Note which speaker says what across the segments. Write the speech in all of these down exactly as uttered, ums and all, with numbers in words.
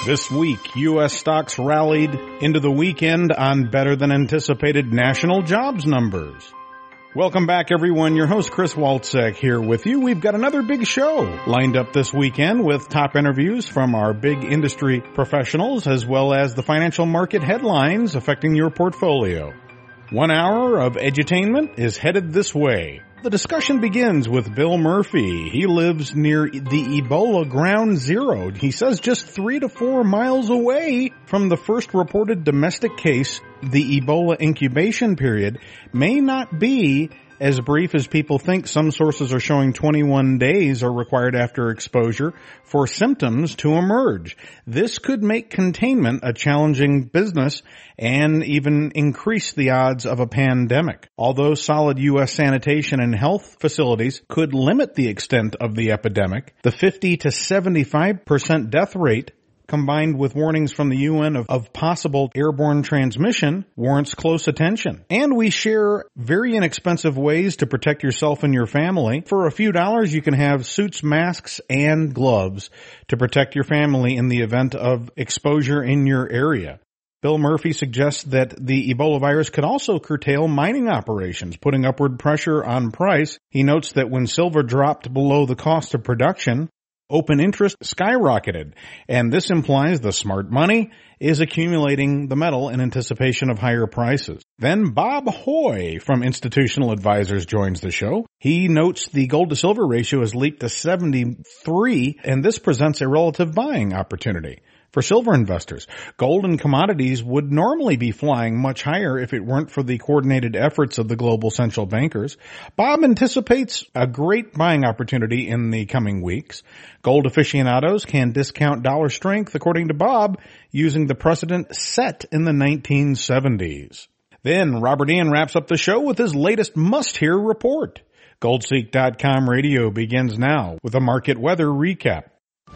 Speaker 1: This week, U S stocks rallied into the weekend on better than anticipated national jobs numbers. Welcome back, everyone. Your host, Chris Walczek, here with you. We've got another big show lined up this weekend with top interviews from our big industry professionals as well as the financial market headlines affecting your portfolio. One hour of edutainment is headed this way. The discussion begins with Bill Murphy. He lives near the Ebola ground zero. He says just three to four miles away from the first reported domestic case, the Ebola incubation period may not be as brief as people think. Some sources are showing twenty-one days are required after exposure for symptoms to emerge. This could make containment a challenging business and even increase the odds of a pandemic. Although solid U S sanitation and health facilities could limit the extent of the epidemic, the fifty to seventy-five percent death rate combined with warnings from the U N of, of possible airborne transmission warrants close attention. And we share very inexpensive ways to protect yourself and your family. For a few dollars, you can have suits, masks, and gloves to protect your family in the event of exposure in your area. Bill Murphy suggests that the Ebola virus could also curtail mining operations, putting upward pressure on price. He notes that when silver dropped below the cost of production, open interest skyrocketed, and this implies the smart money is accumulating the metal in anticipation of higher prices. Then Bob Hoy from Institutional Advisors joins the show. He notes the gold to silver ratio has leaped to seventy-three, and this presents a relative buying opportunity for silver investors. Gold and commodities would normally be flying much higher if it weren't for the coordinated efforts of the global central bankers. Bob anticipates a great buying opportunity in the coming weeks. Gold aficionados can discount dollar strength, according to Bob, using the precedent set in the nineteen seventies. Then Robert Ian wraps up the show with his latest must-hear report. Goldseek dot com radio begins now with a market weather recap.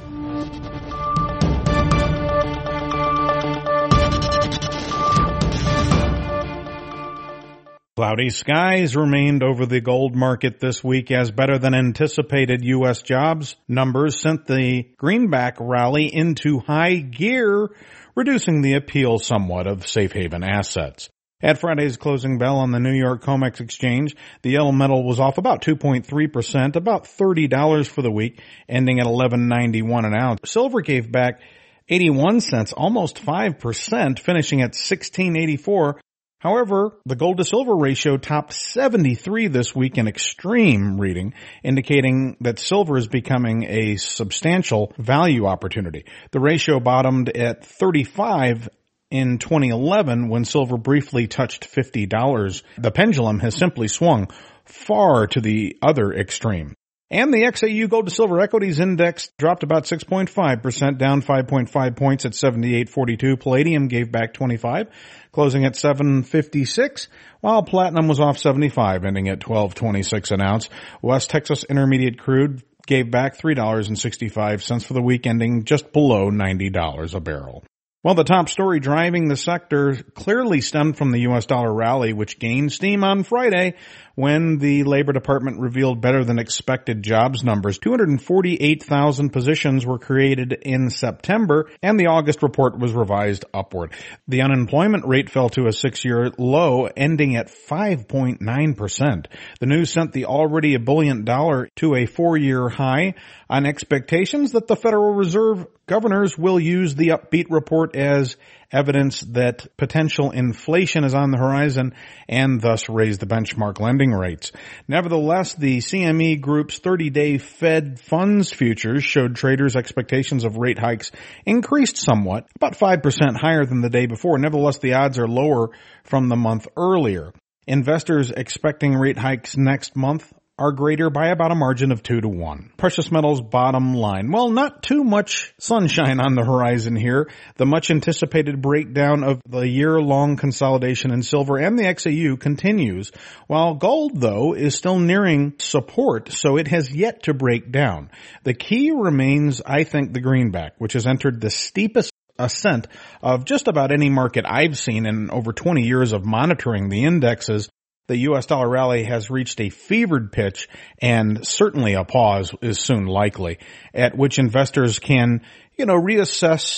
Speaker 1: Cloudy skies remained over the gold market this week as better than anticipated U S jobs numbers sent the greenback rally into high gear, reducing the appeal somewhat of safe haven assets. At Friday's closing bell on the New York COMEX exchange, the yellow metal was off about two point three percent, about thirty dollars for the week, ending at eleven ninety-one an ounce. Silver gave back eighty-one cents, almost five percent, finishing at sixteen eighty-four. However, the gold to silver ratio topped seventy-three this week, an extreme reading, indicating that silver is becoming a substantial value opportunity. The ratio bottomed at thirty-five in twenty eleven when silver briefly touched fifty dollars. The pendulum has simply swung far to the other extreme. And the X A U Gold to Silver Equities Index dropped about six point five percent, down five point five points at seventy-eight forty-two. Palladium gave back twenty-five, closing at seven fifty-six, while platinum was off seventy-five, ending at twelve twenty-six an ounce. West Texas Intermediate Crude gave back three dollars and sixty-five cents for the week, ending just below ninety dollars a barrel. Well, the top story driving the sector clearly stemmed from the U S dollar rally, which gained steam on Friday when the Labor Department revealed better than expected jobs numbers. two hundred forty-eight thousand positions were created in September, and the August report was revised upward. The unemployment rate fell to a six-year low, ending at five point nine percent. The news sent the already ebullient dollar to a four-year high on expectations that the Federal Reserve governors will use the upbeat report as evidence that potential inflation is on the horizon and thus raise the benchmark lending rates. Nevertheless, the C M E Group's thirty-day Fed funds futures showed traders' expectations of rate hikes increased somewhat, about five percent higher than the day before. Nevertheless, the odds are lower from the month earlier. Investors expecting rate hikes next month are greater by about a margin of two to one. Precious metals bottom line. Well, not too much sunshine on the horizon here. The much anticipated breakdown of the year-long consolidation in silver and the X A U continues, while gold, though, is still nearing support, so it has yet to break down. The key remains, I think, the greenback, which has entered the steepest ascent of just about any market I've seen in over twenty years of monitoring the indexes. The U S dollar rally has reached a fevered pitch, and certainly a pause is soon likely, at which investors can, you know, reassess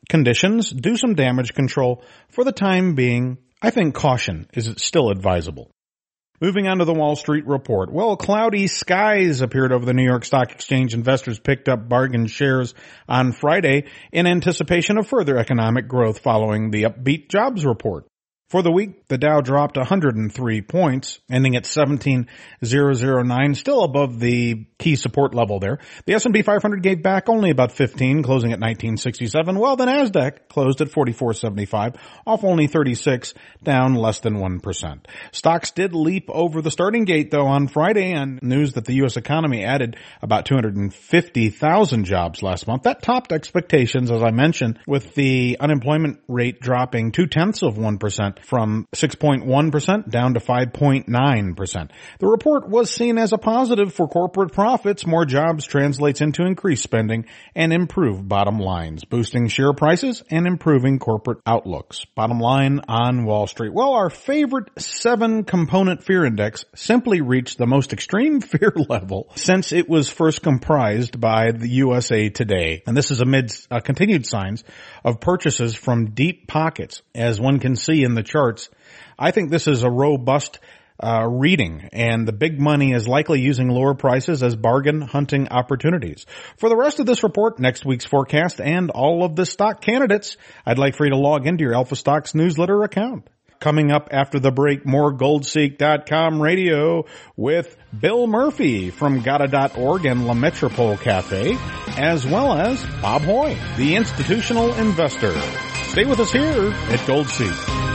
Speaker 1: conditions do some damage control. For the time being, I think caution is still advisable. Moving on to the Wall Street report. Well, cloudy skies appeared over the New York Stock Exchange. Investors picked up bargain shares on Friday in anticipation of further economic growth following the upbeat jobs report. For the week, the Dow dropped one hundred three points, ending at seventeen thousand nine, still above the key support level there. The S and P five hundred gave back only about fifteen, closing at nineteen sixty-seven, while the Nasdaq closed at forty-four seventy-five, off only thirty-six, down less than one percent. Stocks did leap over the starting gate, though, on Friday on news that the U S economy added about two hundred fifty thousand jobs last month. That topped expectations, as I mentioned, with the unemployment rate dropping two-tenths of one percent. From six point one percent down to five point nine percent. The report was seen as a positive for corporate profits. More jobs translates into increased spending and improved bottom lines, boosting share prices and improving corporate outlooks. Bottom line on Wall Street. Well, our favorite seven-component fear index simply reached the most extreme fear level since it was first comprised by the U S A Today. And this is amid uh, continued signs of purchases from deep pockets, as one can see in the charts. I think this is a robust uh, reading, and the big money is likely using lower prices as bargain hunting opportunities. For the rest of this report, next week's forecast, and all of the stock candidates, I'd like for you to log into your Alpha Stocks newsletter account. Coming up after the break, more Gold Seek dot com radio with Bill Murphy from Gada dot org and La Metropole Cafe, as well as Bob Hoy, the institutional investor. Stay with us here at Gold Seek.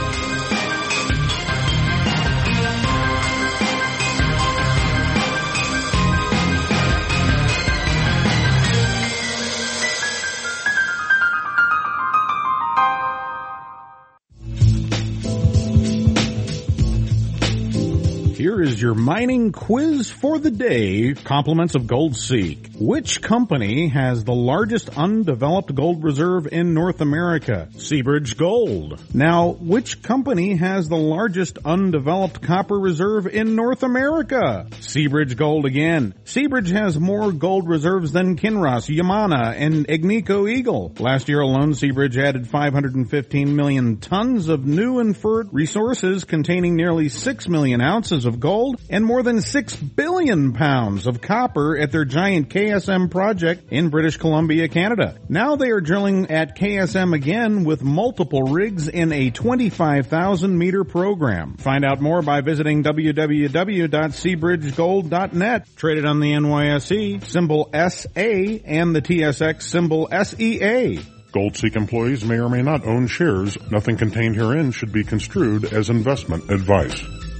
Speaker 1: Here is your mining quiz for the day, compliments of Gold Seek. Which company has the largest undeveloped gold reserve in North America? Seabridge Gold. Now, which company has the largest undeveloped copper reserve in North America? Seabridge Gold again. Seabridge has more gold reserves than Kinross, Yamana, and Agnico Eagle. Last year alone, Seabridge added five hundred fifteen million tons of new inferred resources containing nearly six million ounces of gold and more than six billion pounds of copper at their giant K S M project in British Columbia, Canada. Now they are drilling at K S M again with multiple rigs in a twenty-five thousand meter program. Find out more by visiting w w w dot seabridge gold dot net. Traded on the N Y S E, symbol S A, and the T S X, symbol S E A.
Speaker 2: GoldSeek employees may or may not own shares. Nothing contained herein should be construed as investment advice.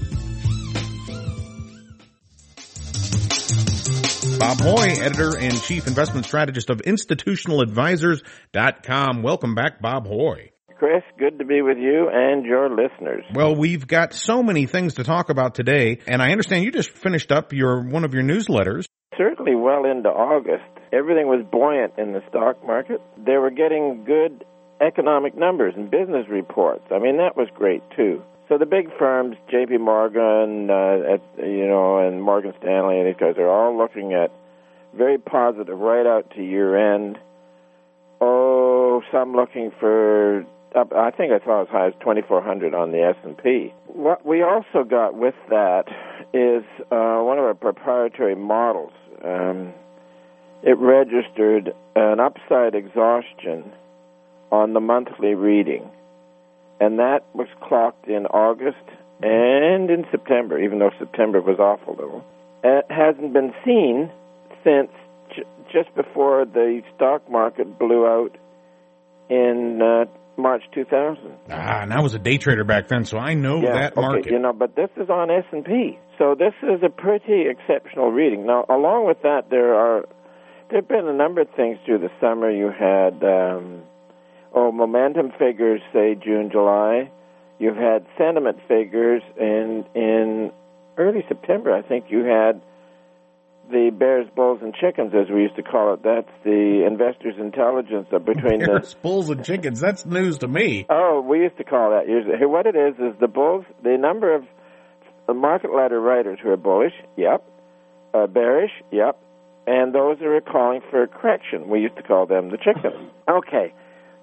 Speaker 1: Bob Hoy, editor and chief investment strategist of institutional advisors dot com. Welcome back, Bob Hoy.
Speaker 3: Chris, good to be with you and your listeners.
Speaker 1: Well, we've got so many things to talk about today, and I understand you just finished up your one of your newsletters.
Speaker 3: Certainly well into August. Everything was buoyant in the stock market. They were getting good economic numbers and business reports. I mean, that was great, too. So the big firms, J P Morgan, uh, at, you know, and Morgan Stanley, and these guys are all looking at very positive right out to year end. Oh, some looking for, I think I saw as high as twenty-four hundred on the S and P. What we also got with that is uh, one of our proprietary models. Um, it registered an upside exhaustion on the monthly reading. And that was clocked in August and in September, even though September was off a little. It hasn't been seen since j- just before the stock market blew out in uh, March two thousand.
Speaker 1: Ah, and I was a day trader back then, so I know
Speaker 3: yeah,
Speaker 1: that
Speaker 3: okay,
Speaker 1: market.
Speaker 3: You know, but this is on S and P. So this is a pretty exceptional reading. Now, along with that, there are there have been a number of things through the summer. You had... Um, Oh, momentum figures, say June, July. You've had sentiment figures, and in early September, I think you had the bears, bulls, and chickens, as we used to call it. That's the investors' intelligence between
Speaker 1: bears,
Speaker 3: the
Speaker 1: bulls, and chickens. That's news to me.
Speaker 3: Oh, we used to call that usually. What it is is the bulls, the number of market ladder writers who are bullish, yep, uh, bearish, yep, and those who are calling for a correction. We used to call them the chickens. Okay.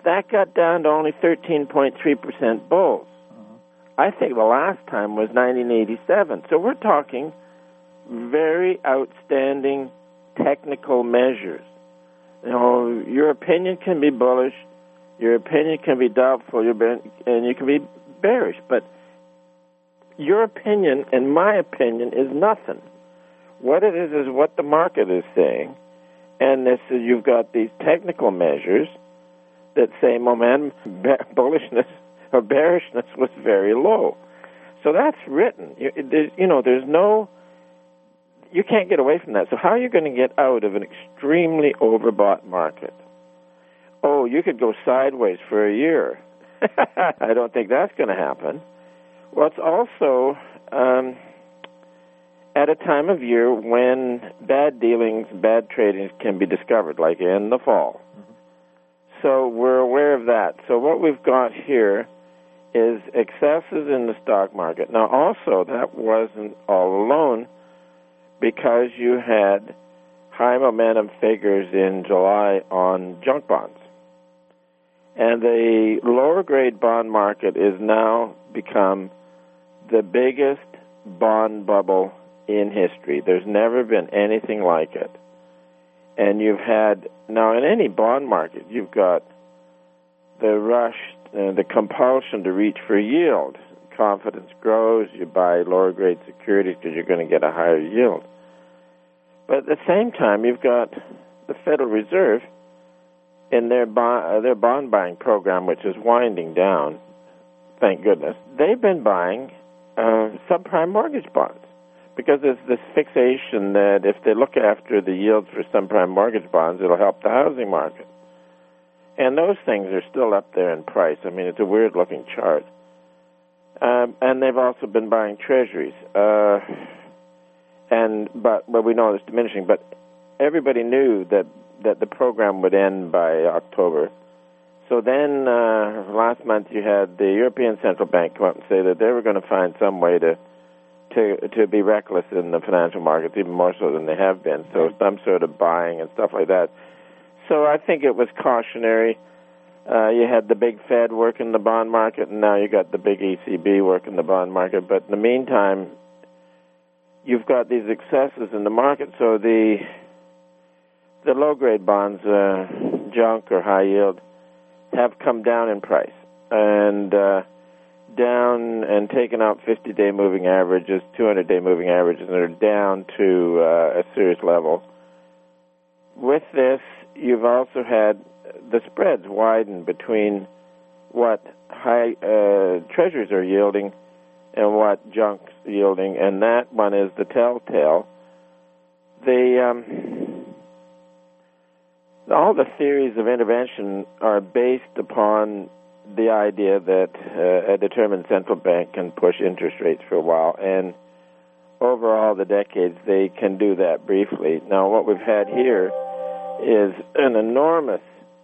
Speaker 3: that got down to only thirteen point three percent bulls.
Speaker 4: Uh-huh.
Speaker 3: I think the last time was nineteen eighty-seven. So we're talking very outstanding technical measures. You know, your opinion can be bullish, your opinion can be doubtful, and you can be bearish. But your opinion and my opinion is nothing. What it is is what the market is saying, and this is, you've got these technical measures that say momentum, bullishness, or bearishness was very low. So that's written. You, you know, there's no, you can't get away from that. So how are you going to get out of an extremely overbought market? Oh, you could go sideways for a year. I don't think that's going to happen. Well, it's also um, at a time of year when bad dealings, bad tradings can be discovered, like in the fall. Mm-hmm. So we're aware of that. So what we've got here is excesses in the stock market. Now, also, that wasn't all alone, because you had high momentum figures in July on junk bonds. And the lower grade bond market is now become the biggest bond bubble in history. There's never been anything like it. And you've had, now in any bond market, you've got the rush, uh, the compulsion to reach for yield. Confidence grows, you buy lower grade securities because you're going to get a higher yield. But at the same time, you've got the Federal Reserve in their bond, uh, their bond buying program, which is winding down, thank goodness. They've been buying uh, subprime mortgage bonds because there's this fixation that if they look after the yields for subprime mortgage bonds, it'll help the housing market. And those things are still up there in price. I mean, it's a weird-looking chart. Um, and they've also been buying treasuries. Uh, and but well, we know it's diminishing. But everybody knew that, that the program would end by October. So then uh, last month you had the European Central Bank come up and say that they were going to find some way to to to be reckless in the financial markets, even more so than they have been. So some sort of buying and stuff like that. So I think it was cautionary. Uh, you had the big Fed working the bond market, and now you got the big E C B working the bond market. But in the meantime, you've got these excesses in the market. So the the low-grade bonds, uh, junk or high yield, have come down in price and uh, down and taken out fifty-day moving averages, two hundred day moving averages, and are down to uh, a serious level. With this, you've also had the spreads widen between what high uh, treasuries are yielding and what junk's yielding, and that one is the telltale. The um, all the theories of intervention are based upon the idea that uh, a determined central bank can push interest rates for a while, and over all the decades they can do that briefly. Now, what we've had here is an enormous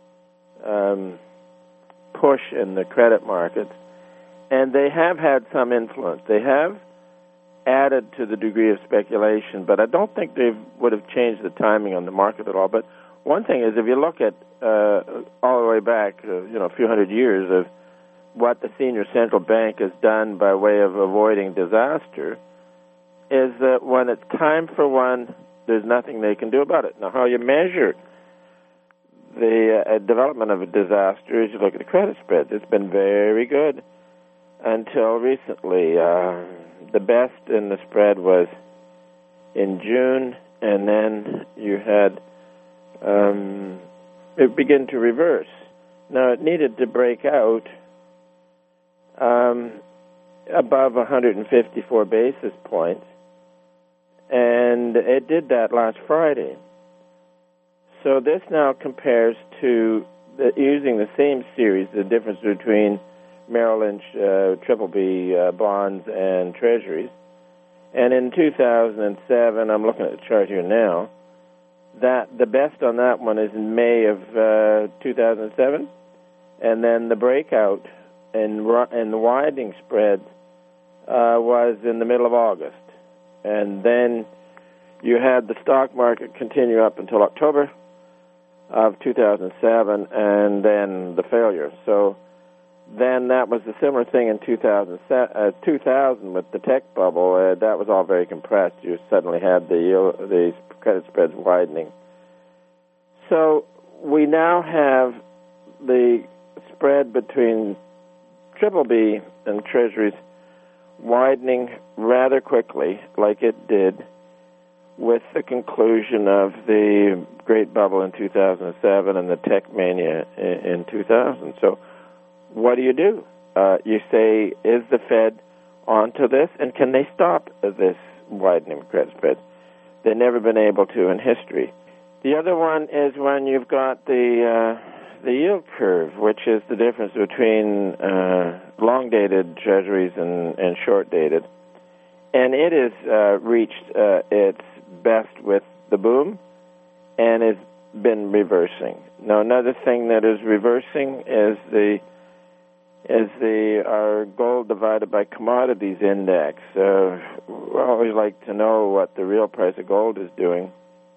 Speaker 3: um, push in the credit markets, and they have had some influence. They have added to the degree of speculation, but I don't think they would have changed the timing on the market at all. But one thing is, if you look at uh, all the way back, uh, you know, a few hundred years of what the senior central bank has done by way of avoiding disaster, is that when it's time for one, there's nothing they can do about it. Now, how you measure the uh, development of a disaster is you look at the credit spreads. It's been very good until recently. Uh, the best in the spread was in June, and then you had um, it begin to reverse. Now, it needed to break out um, above one hundred fifty-four basis points, and it did that last Friday. So this now compares to the, using the same series, the difference between Merrill Lynch uh, Triple B uh, bonds and treasuries. And in two thousand seven, I'm looking at the chart here now, that the best on that one is in May of uh, two thousand seven, and then the breakout and and the widening spread uh, was in the middle of August. And then you had the stock market continue up until October. of two thousand seven, and then the failure. So then that was a similar thing in two thousand, uh, two thousand with the tech bubble. Uh, that was all very compressed. You suddenly had the yield, the credit spreads widening. So we now have the spread between triple B and Treasuries widening rather quickly, like it did with the conclusion of the great bubble in two thousand seven and the tech mania in two thousand. So what do you do? Uh, you say, is the Fed onto this, and can they stop this widening credit spread? They've never been able to in history. The other one is when you've got the uh, the yield curve, which is the difference between uh, long-dated treasuries and, and short-dated. And it has uh, reached uh, its best with the boom and has been reversing. Now, another thing that is reversing is the is the our gold divided by commodities index. Uh, we always like to know what the real price of gold is doing.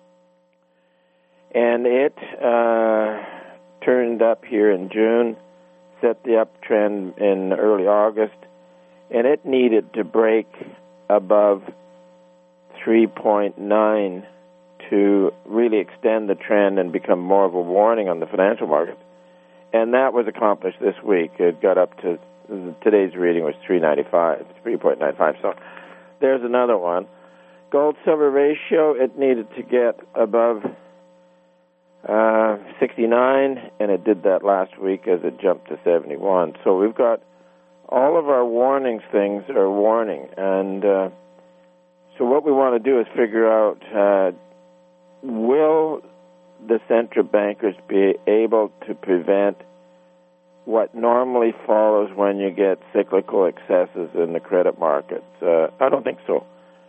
Speaker 3: And it uh, turned up here in June, set the uptrend in early August, and it needed to break above three point nine to really extend the trend and become more of a warning on the financial market. And that was accomplished this week. It got up to, today's reading was three ninety-five, three point nine five. So there's another one. Gold-silver ratio, it needed to get above uh, sixty-nine, and it did that last week as it jumped to seventy-one. So we've got all of our warnings things are warning. And uh, so what we want to do is figure out, uh, will the central bankers be able to prevent what normally follows when you get cyclical excesses in the credit markets? Uh, I don't think so.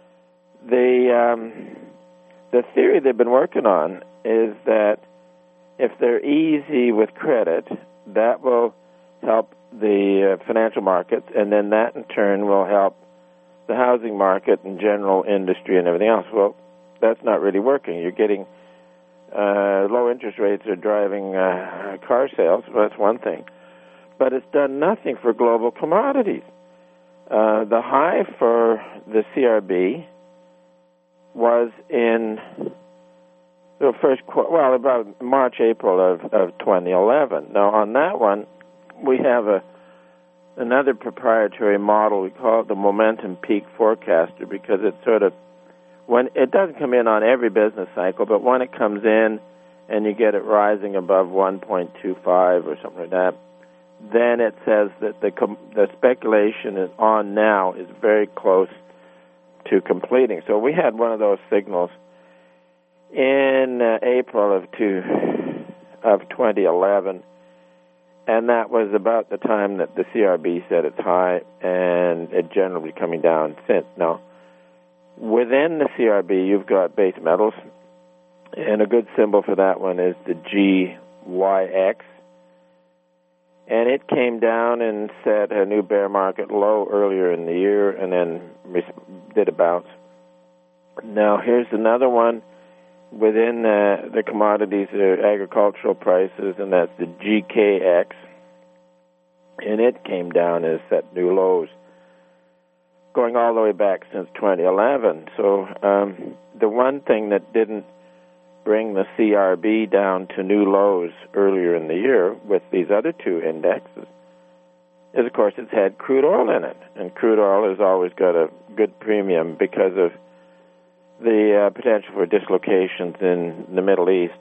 Speaker 3: The um, the theory they've been working on is that if they're easy with credit, that will help the uh, financial markets, and then that in turn will help the housing market and general industry and everything else. Well, that's not really working. You're getting Uh, low interest rates are driving uh, car sales. Well, that's one thing. But it's done nothing for global commodities. Uh, the high for the C R B was in the first, qu- well, about March, April of, of twenty eleven. Now, on that one, we have a another proprietary model. We call it the Momentum Peak Forecaster because it's sort of, when it doesn't come in on every business cycle, but when it comes in and you get it rising above one point two five or something like that, then it says that the com- the speculation is on now is very close to completing. So we had one of those signals in uh, April of two of twenty eleven, and that was about the time that the C R B set its high, and it generally coming down since. Now, within the C R B, you've got base metals, and a good symbol for that one is the G Y X. And it came down and set a new bear market low earlier in the year and then did a bounce. Now, here's another one within uh, the commodities, uh, agricultural prices, and that's the G K X. And it came down and set new lows, going all the way back since twenty eleven. So um, the one thing that didn't bring the C R B down to new lows earlier in the year with these other two indexes is, of course, it's had crude oil in it. And crude oil has always got a good premium because of the uh, potential for dislocations in the Middle East.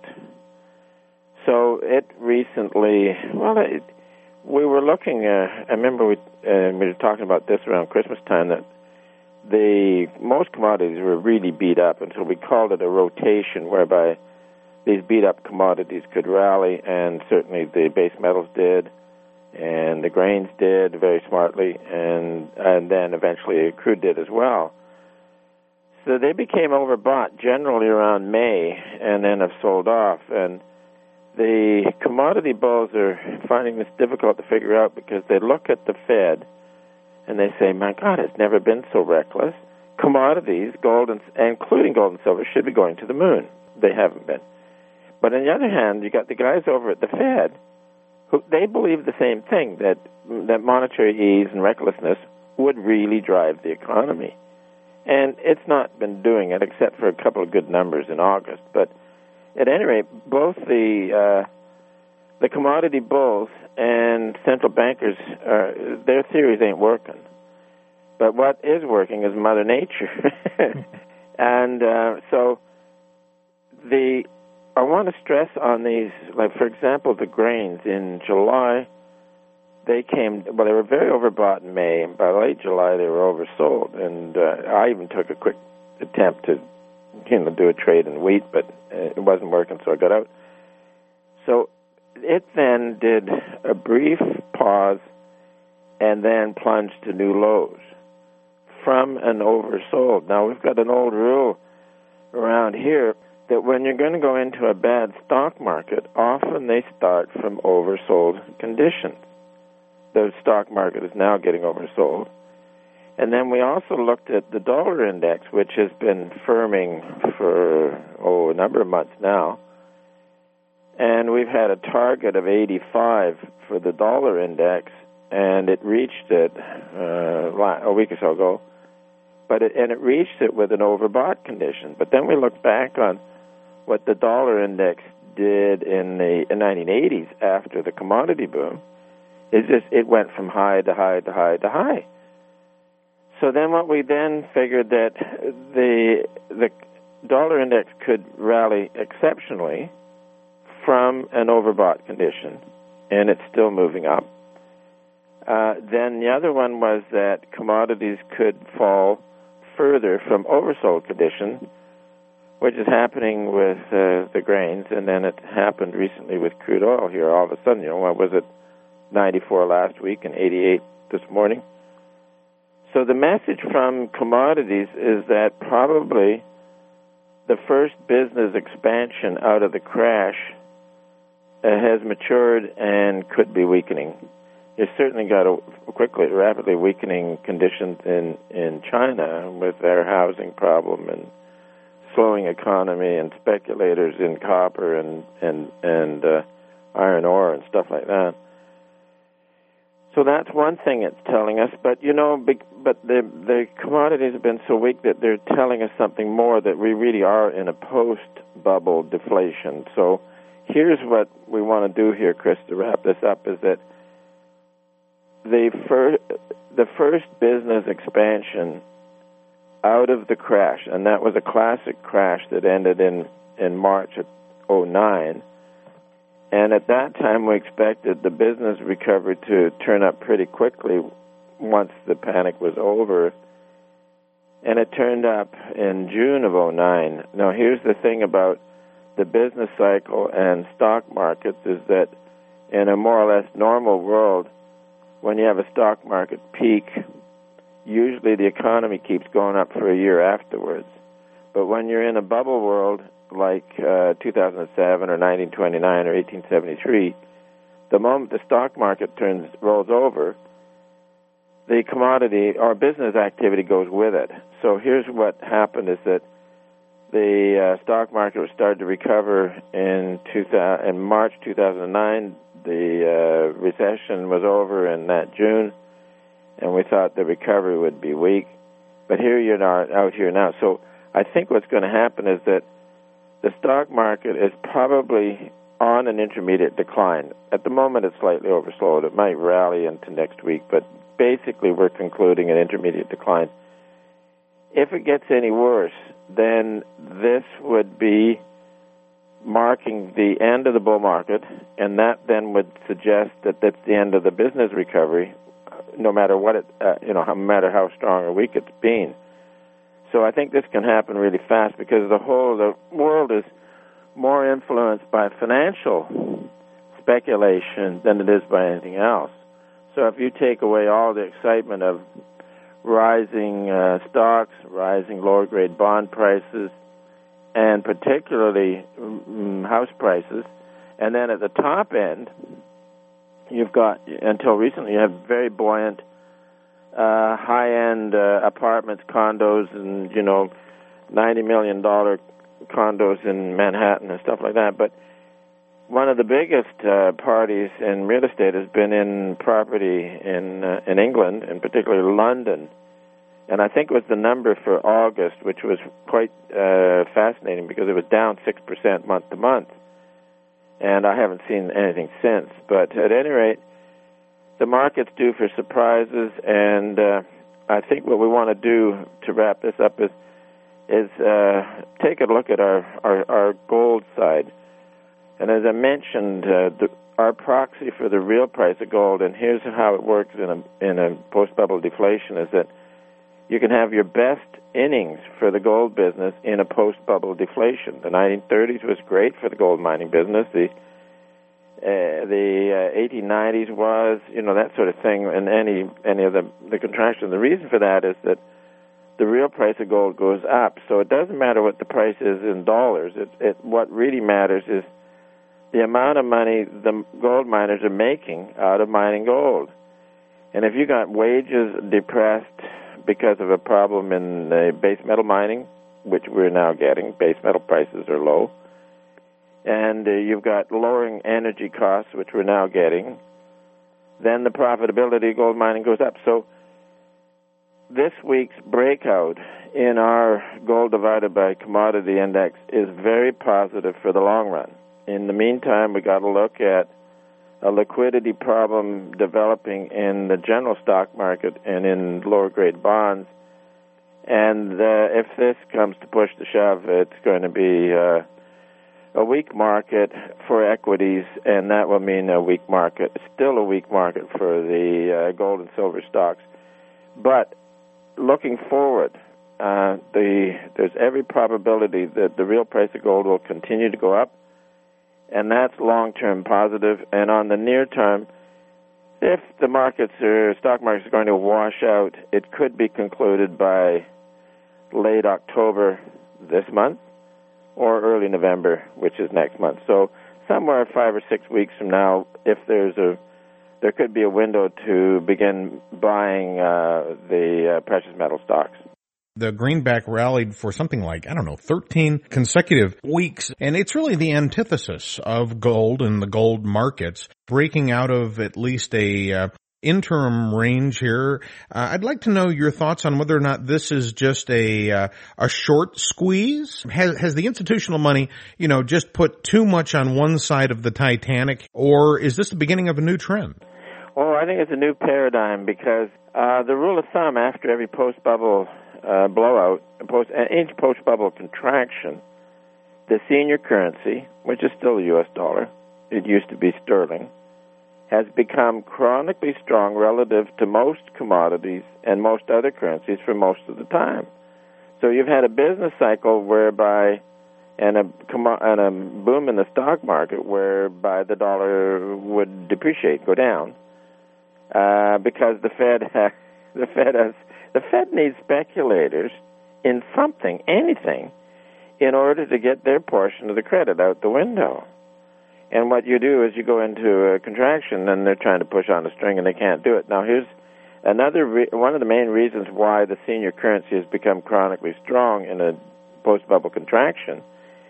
Speaker 3: So it recently, well, it, we were looking, uh, I remember we, uh, we were talking about this around Christmas time, that the most commodities were really beat up, and so we called it a rotation whereby these beat-up commodities could rally, and certainly the base metals did, and the grains did very smartly, and and then eventually crude did as well. So they became overbought generally around May, and then have sold off, and the commodity bulls are finding this difficult to figure out because they look at the Fed and they say, my God, it's never been so reckless. Commodities, gold, and including gold and silver, should be going to the moon. They haven't been. But on the other hand, you got the guys over at the Fed who they believe the same thing, that that monetary ease and recklessness would really drive the economy. And it's not been doing it except for a couple of good numbers in August. But at any rate, both the uh, the commodity bulls and central bankers, uh, their theories ain't working. But what is working is Mother Nature. and uh, so the I want to stress on these, like, for example, the grains. In July, they came, well, they were very overbought in May, and by late July, they were oversold. And uh, I even took a quick attempt to, you know, do a trade in wheat, but it wasn't working, so I got out. So it then did a brief pause and then plunged to new lows from an oversold. Now, we've got an old rule around here that when you're going to go into a bad stock market, often they start from oversold conditions. The stock market is now getting oversold. And then we also looked at the dollar index, which has been firming for, oh, a number of months now. And we've had a target of eighty-five for the dollar index, and it reached it uh, a week or so ago. But it, and it reached it with an overbought condition. But then we looked back on what the dollar index did in the in nineteen eighties after the commodity boom. Is just it went from high to high to high to high. So then what we then figured that the the dollar index could rally exceptionally from an overbought condition, and it's still moving up. Uh, then the other one was that commodities could fall further from oversold condition, which is happening with uh, the grains, and then it happened recently with crude oil here. All of a sudden, you know, what was it, ninety-four last week and eighty-eight this morning? So the message from commodities is that probably the first business expansion out of the crash uh, has matured and could be weakening. You've certainly got a quickly, rapidly weakening conditions in, in China with their housing problem and slowing economy and speculators in copper and and and uh, iron ore and stuff like that. So that's one thing it's telling us. But you know, but the the commodities have been so weak that they're telling us something more, that we really are in a post-bubble deflation. So here's what we want to do here, Chris, to wrap this up: is that the first the first business expansion out of the crash, and that was a classic crash that ended in, in March of oh nine, and at that time we expected the business recovery to turn up pretty quickly once the panic was over, and it turned up in June of oh nine. Now here's the thing about the business cycle and stock markets, is that in a more or less normal world, when you have a stock market peak, usually the economy keeps going up for a year afterwards. But when you're in a bubble world like uh, two thousand seven or nineteen twenty-nine or eighteen seventy-three, the moment the stock market turns rolls over, the commodity or business activity goes with it. So here's what happened: is that the uh, stock market started to recover in, two thousand, in March two thousand nine. The uh, recession was over in that June, and we thought the recovery would be weak. But here you're not out here now. So I think what's going to happen is that the stock market is probably on an intermediate decline. At the moment, it's slightly oversold. It might rally into next week, but basically we're concluding an intermediate decline. If it gets any worse, then this would be marking the end of the bull market, and that then would suggest that that's the end of the business recovery, no matter what it, uh, you know, no matter how strong or weak it's been. So I think this can happen really fast, because the whole the world is more influenced by financial speculation than it is by anything else. So if you take away all the excitement of rising uh, stocks, rising lower grade bond prices, and particularly um, house prices, and then at the top end, you've got, until recently, you have very buoyant uh, high-end uh, apartments, condos, and, you know, ninety million dollars condos in Manhattan and stuff like that. But one of the biggest uh, parties in real estate has been in property in uh, in England, in particular London. And I think it was the number for August, which was quite uh, fascinating because it was down six percent month to month. And I haven't seen anything since. But at any rate, the market's due for surprises. And uh, I think what we want to do to wrap this up is is uh, take a look at our, our, our gold side. And as I mentioned, uh, the, our proxy for the real price of gold, and here's how it works in a, in a post-bubble deflation, is that you can have your best innings for the gold business in a post-bubble deflation. The nineteen thirties was great for the gold mining business. The uh, the uh, eighteen nineties was, you know, that sort of thing, and any any of the, the contraction. The reason for that is that the real price of gold goes up. So it doesn't matter what the price is in dollars. It, it, what really matters is the amount of money the gold miners are making out of mining gold. And if you got wages depressed because of a problem in the base metal mining, which we're now getting, base metal prices are low, and uh, you've got lowering energy costs, which we're now getting, then the profitability of gold mining goes up. So this week's breakout in our gold divided by commodity index is very positive for the long run. In the meantime, we got to look at a liquidity problem developing in the general stock market and in lower grade bonds. And uh, if this comes to push to shove, it's going to be uh, a weak market for equities, and that will mean a weak market, still a weak market for the uh, gold and silver stocks. But looking forward, uh, the there's every probability that the real price of gold will continue to go up, and that's long-term positive. And on the near term, if the markets or stock markets are going to wash out, it could be concluded by late October this month or early November, which is next month. So somewhere five or six weeks from now, if there's a there could be a window to begin buying uh, the uh, precious metal stocks.
Speaker 1: The greenback rallied for something like, I don't know, thirteen consecutive weeks. And it's really the antithesis of gold and the gold markets, breaking out of at least a uh, interim range here. Uh, I'd like to know your thoughts on whether or not this is just a uh, a short squeeze. Has, has the institutional money, you know, just put too much on one side of the Titanic, or is this the beginning of a new trend?
Speaker 3: Oh, I think it's a new paradigm because uh, the rule of thumb after every post-bubble uh, blowout, post, each post-bubble contraction, the senior currency, which is still the U S dollar, it used to be sterling, has become chronically strong relative to most commodities and most other currencies for most of the time. So you've had a business cycle whereby, and a, and a boom in the stock market whereby the dollar would depreciate, go down, uh, because the Fed, has, the Fed has, the Fed needs speculators in something, anything, in order to get their portion of the credit out the window. And what you do is you go into a contraction, and they're trying to push on a string, and they can't do it. Now, here's another re- one of the main reasons why the senior currency has become chronically strong in a post-bubble contraction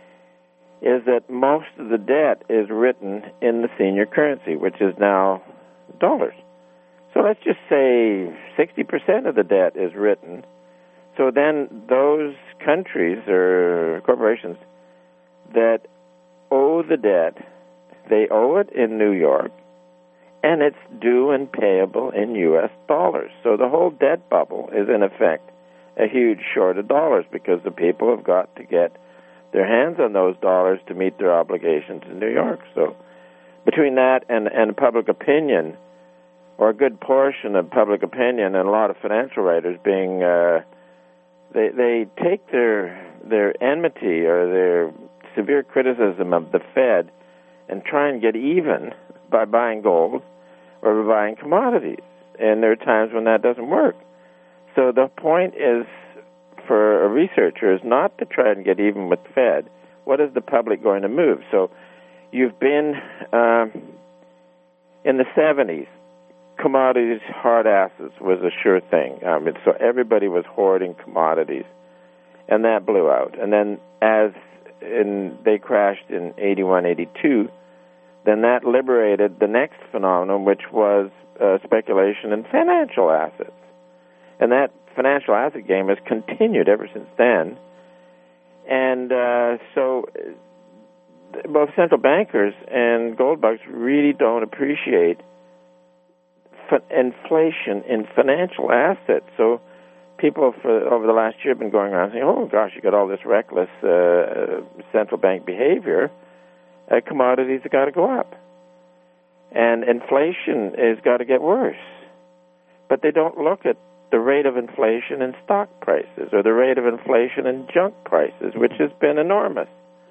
Speaker 3: is that most of the debt is written in the senior currency, which is now dollars. So let's just say sixty percent of the debt is written. So then those countries or corporations that owe the debt, they owe it in New York, and it's due and payable in U S dollars. So the whole debt bubble is, in effect, a huge short of dollars because the people have got to get their hands on those dollars to meet their obligations in New York. So between that and, and public opinion, or a good portion of public opinion and a lot of financial writers being, uh, they they take their their enmity or their severe criticism of the Fed and try and get even by buying gold or by buying commodities. And there are times when that doesn't work. So the point is, for a researcher, is not to try and get even with the Fed. What is the public going to move? So you've been, um, in the seventies, commodities, hard assets was a sure thing. Um, so everybody was hoarding commodities, and that blew out. And then as in, they crashed in eighty-one, eighty-two, then that liberated the next phenomenon, which was uh, speculation in financial assets. And that financial asset game has continued ever since then. And uh, so both central bankers and gold bugs really don't appreciate f- inflation in financial assets. So people for over the last year have been going around saying, oh, gosh, you got all this reckless uh, central bank behavior. Uh, commodities have got to go up. And inflation has got to get worse. But they don't look at the rate of inflation in stock prices or the rate of inflation in junk prices, which has been enormous.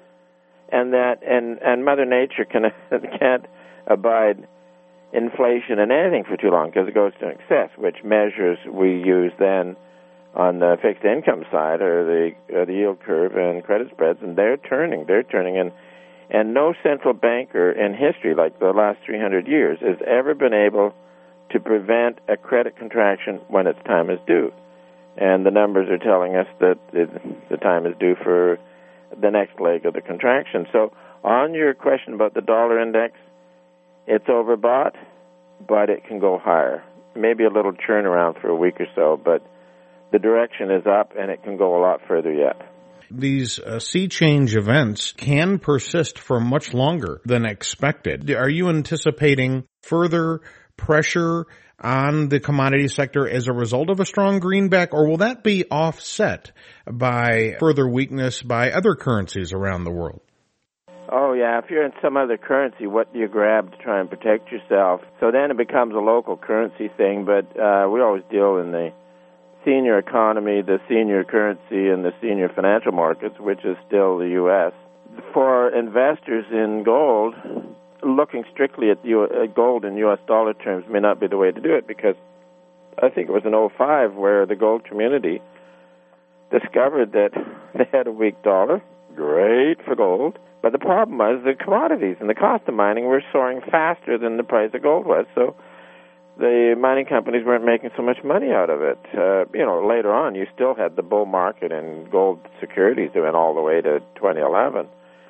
Speaker 3: And that and, and Mother Nature can, can't abide inflation in anything for too long because it goes to excess, which measures we use then on the fixed income side or the, or the yield curve and credit spreads, and they're turning. They're turning. And, and no central banker in history, like the last three hundred years, has ever been able to prevent a credit contraction when its time is due. And the numbers are telling us that the time is due for the next leg of the contraction. So on your question about the dollar index, it's overbought, but it can go higher. Maybe a little churn around for a week or so, but the direction is up, and it can go a lot further yet.
Speaker 1: These uh, sea change events can persist for much longer than expected. Are you anticipating further pressure on the commodity sector as a result of a strong greenback, or will that be offset by further weakness by other currencies around the world?
Speaker 3: Oh, yeah. If you're in some other currency, what do you grab to try and protect yourself? So then it becomes a local currency thing, but uh, we always deal in the senior economy, the senior currency, and the senior financial markets, which is still the U S. For investors in gold, looking strictly at U- uh, gold in U S dollar terms may not be the way to do it, because I think it was in oh five where the gold community discovered that they had a weak dollar, great for gold, but the problem was the commodities and the cost of mining were soaring faster than the price of gold was, so the mining companies weren't making so much money out of it. Uh, you know, later on, you still had the bull market in gold securities that went all the way to twenty eleven.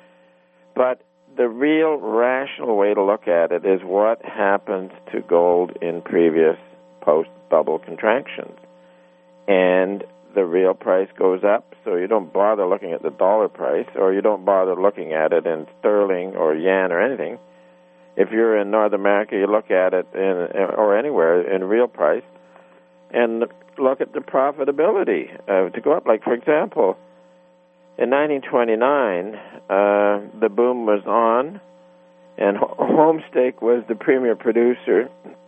Speaker 3: But the real rational way to look at it is what happens to gold in previous post-bubble contractions. And the real price goes up, so you don't bother looking at the dollar price, or you don't bother looking at it in sterling or yen or anything. If you're in North America, you look at it, in, or anywhere, in real price, and look at the profitability uh, to go up. Like, for example, in nineteen twenty-nine, uh, the boom was on, and Homestake was the premier producer,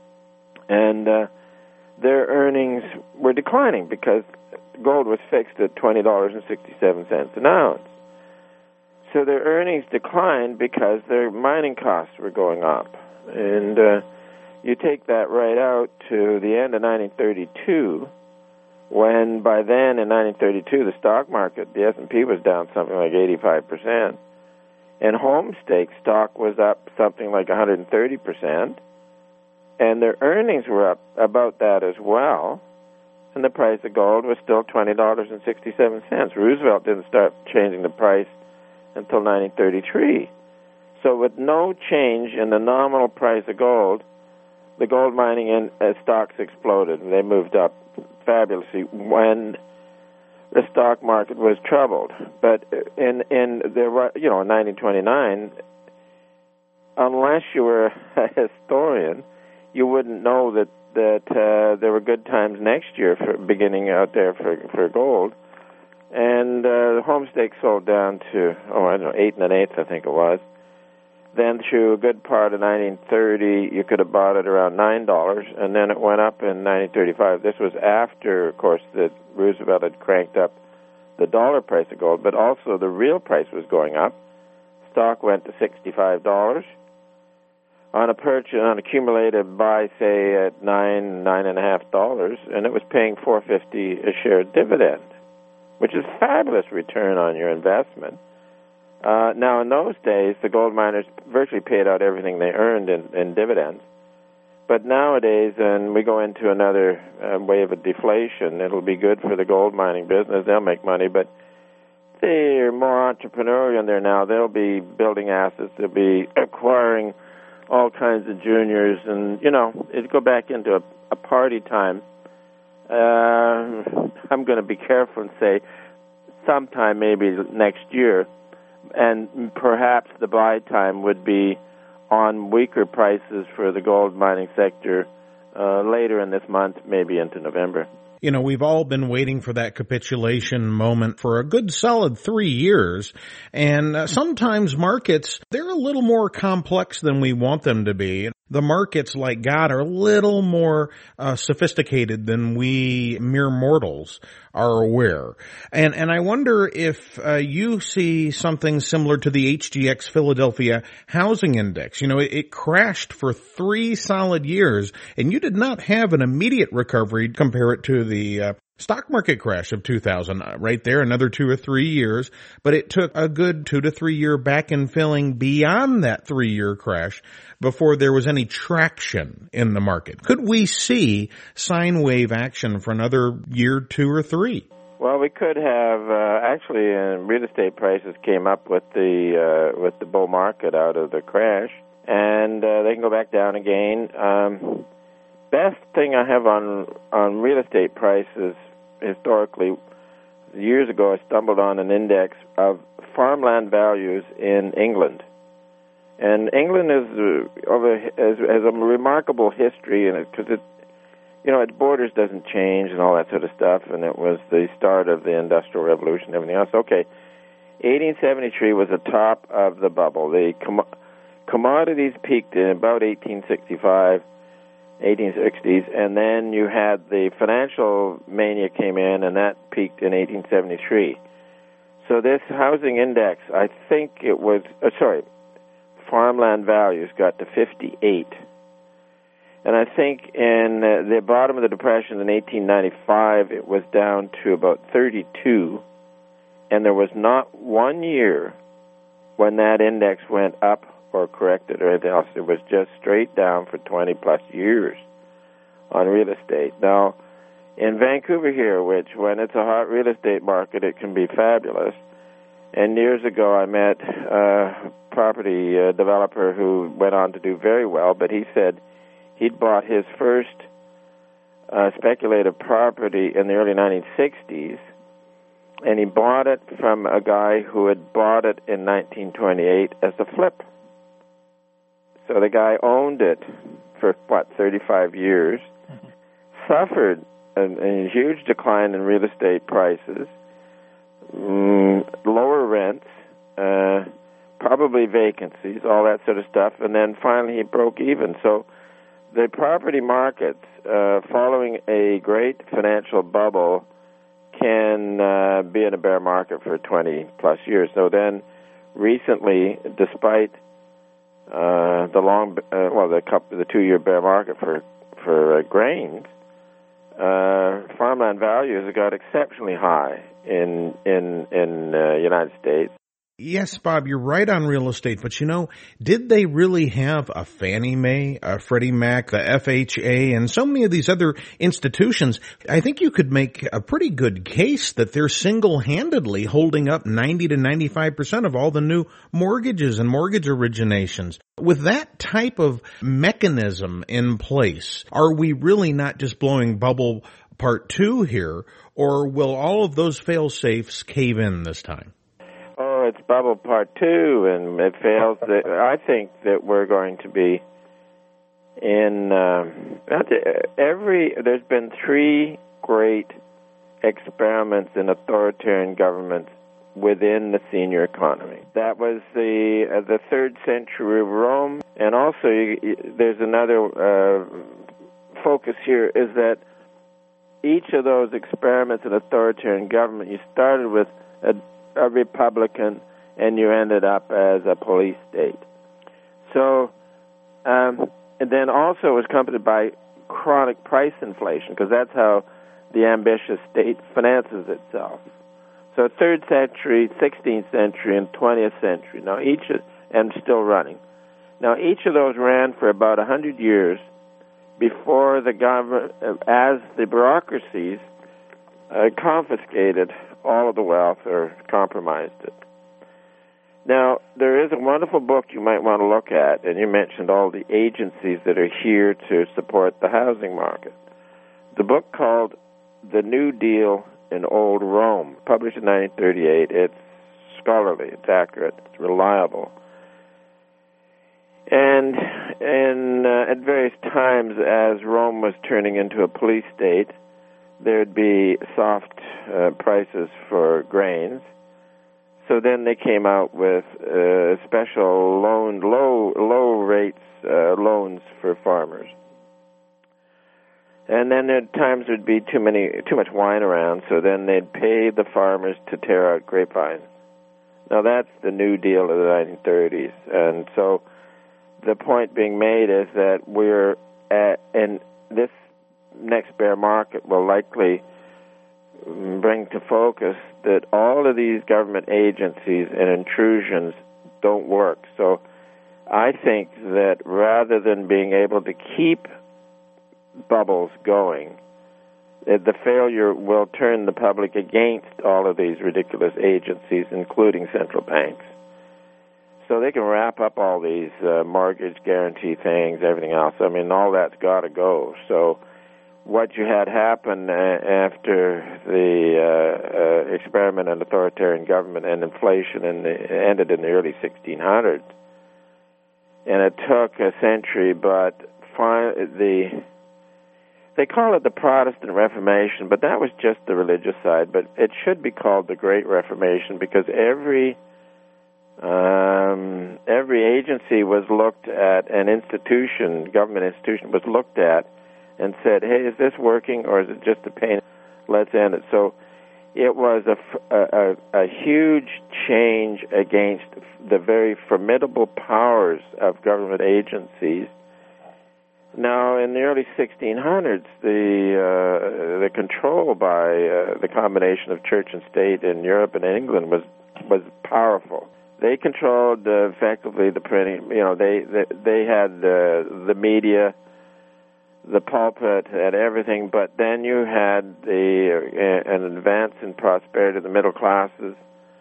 Speaker 3: and uh, their earnings were declining because gold was fixed at twenty dollars and sixty-seven cents an ounce. So their earnings declined because their mining costs were going up. And uh, you take that right out to the end of nineteen thirty-two, when by then in nineteen thirty-two the stock market, the S and P was down something like eighty-five percent, and Homestake stock was up something like one hundred thirty percent, and their earnings were up about that as well, and the price of gold was still twenty dollars and sixty-seven cents. Roosevelt didn't start changing the price until nineteen thirty-three. So with no change in the nominal price of gold, the gold mining in, uh, stocks exploded, and they moved up fabulously when the stock market was troubled. But in in the you know in nineteen twenty-nine, unless you were a historian, you wouldn't know that that uh, there were good times next year for beginning out there for for gold. And uh, the Homestake sold down to, oh, I don't know, eight and an eighth, I think it was. Then through a good part of nineteen thirty, you could have bought it around nine dollars, and then it went up in nineteen thirty-five. This was after, of course, that Roosevelt had cranked up the dollar price of gold, but also the real price was going up. Stock went to sixty-five dollars. On a purchase, on accumulated buy, say, at nine, nine and a half dollars, and it was paying four fifty a share dividend, which is a fabulous return on your investment. Uh, now, in those days, the gold miners virtually paid out everything they earned in, in dividends. But nowadays, and we go into another uh, wave of deflation, it'll be good for the gold mining business. They'll make money, but they're more entrepreneurial in there now. They'll be building assets. They'll be acquiring all kinds of juniors, and, you know, it'd go back into a, a party time. Uh, I'm going to be careful and say sometime maybe next year, and perhaps the buy time would be on weaker prices for the gold mining sector uh, later in this month, maybe into November.
Speaker 1: You know, we've all been waiting for that capitulation moment for a good solid three years. And uh, sometimes markets, they're a little more complex than we want them to be. The markets, like God, are a little more uh, sophisticated than we mere mortals are aware. And and I wonder if uh, you see something similar to the H G X Philadelphia Housing Index. You know, it, it crashed for three solid years, and you did not have an immediate recovery. Compare it to the uh, stock market crash of two thousand, right there, another two or three years. But it took a good two to three year back and filling beyond that three year crash before there was any traction in the market. Could we see sine wave action for another year, two or three?
Speaker 3: Well, we could have. Uh, actually, uh, real estate prices came up with the uh, with the bull market out of the crash, and uh, they can go back down again. Um, best thing I have on on real estate prices historically, years ago, I stumbled on an index of farmland values in England. And England is uh, of a, has, has a remarkable history in it because it, you know, its borders doesn't change and all that sort of stuff. And it was the start of the Industrial Revolution and everything else. Okay, eighteen seventy-three was the top of the bubble. The com- commodities peaked in about eighteen sixty-five, eighteen sixties, and then you had the financial mania came in, and that peaked in eighteen seventy-three. So this housing index, I think it was, uh, sorry, farmland values got to fifty-eight. And I think in uh, the bottom of the Depression in eighteen ninety-five, it was down to about thirty-two. And there was not one year when that index went up or corrected or anything else. It was just straight down for twenty plus years on real estate. Now, in Vancouver here, which when it's a hot real estate market, it can be fabulous. And years ago, I met a property uh, developer who went on to do very well, but he said he'd bought his first uh, speculative property in the early nineteen sixties, and he bought it from a guy who had bought it in nineteen twenty-eight as a flip. So the guy owned it for, what, thirty-five years, mm-hmm. suffered a, a huge decline in real estate prices, mm, lower rents, uh, probably vacancies, all that sort of stuff, and then finally he broke even. So the property markets, uh, following a great financial bubble, can uh, be in a bear market for twenty plus years. So then recently, despite uh, the long, uh, well, the couple, the two-year bear market for for uh, grains, uh, farmland values have got exceptionally high in in in uh, United States.
Speaker 1: Yes, Bob, you're right on real estate, but you know, did they really have a Fannie Mae, a Freddie Mac, the F H A, and so many of these other institutions? I think you could make a pretty good case that they're single-handedly holding up ninety to ninety-five percent of all the new mortgages and mortgage originations. With that type of mechanism in place, are we really not just blowing bubble part two here, or will all of those fail-safes cave in this time?
Speaker 3: Oh, it's bubble part two, and it fails. I think that we're going to be in um, every. There's been three great experiments in authoritarian governments within the senior economy. That was the uh, the third century of Rome, and also you, you, there's another uh, focus here is that each of those experiments in authoritarian government, you started with a a Republican, and you ended up as a police state. So, um, and then also it was accompanied by chronic price inflation, because that's how the ambitious state finances itself. So third century, sixteenth century, and twentieth century. Now each, is, and still running. Now each of those ran for about one hundred years before the government, as the bureaucracies uh, confiscated all of the wealth or compromised it. Now, there is a wonderful book you might want to look at, and you mentioned all the agencies that are here to support the housing market. The book called The New Deal in Old Rome, published in nineteen thirty-eight. It's scholarly, it's accurate, it's reliable. And in, uh, at various times, as Rome was turning into a police state, there'd be soft uh, prices for grains. So then they came out with uh, special loan, low low rates uh, loans for farmers. And then at times there'd be too many too much wine around, so then they'd pay the farmers to tear out grapevines. Now that's the New Deal of the nineteen thirties, and so the point being made is that we're at, and this next bear market will likely bring to focus that all of these government agencies and intrusions don't work. So I think that rather than being able to keep bubbles going, the failure will turn the public against all of these ridiculous agencies, including central banks. So they can wrap up all these uh, mortgage guarantee things, everything else. I mean, all that's got to go. So what you had happen uh, after the uh, uh, experiment in authoritarian government and inflation in the, ended in the early sixteen hundreds, and it took a century, but fi- the they call it the Protestant Reformation, but that was just the religious side. But it should be called the Great Reformation, because every um, every agency was looked at, an institution, government institution, was looked at and said, hey, is this working, or is it just a pain? Let's end it. So it was a, a, a huge change against the very formidable powers of government agencies. Now, in the early sixteen hundreds, the uh, the control by uh, the combination of church and state in Europe and England was was powerful. They controlled uh, effectively the printing. You know, they they, they had uh, the media, the pulpit, and everything. But then you had the uh, an advance in prosperity of the middle classes,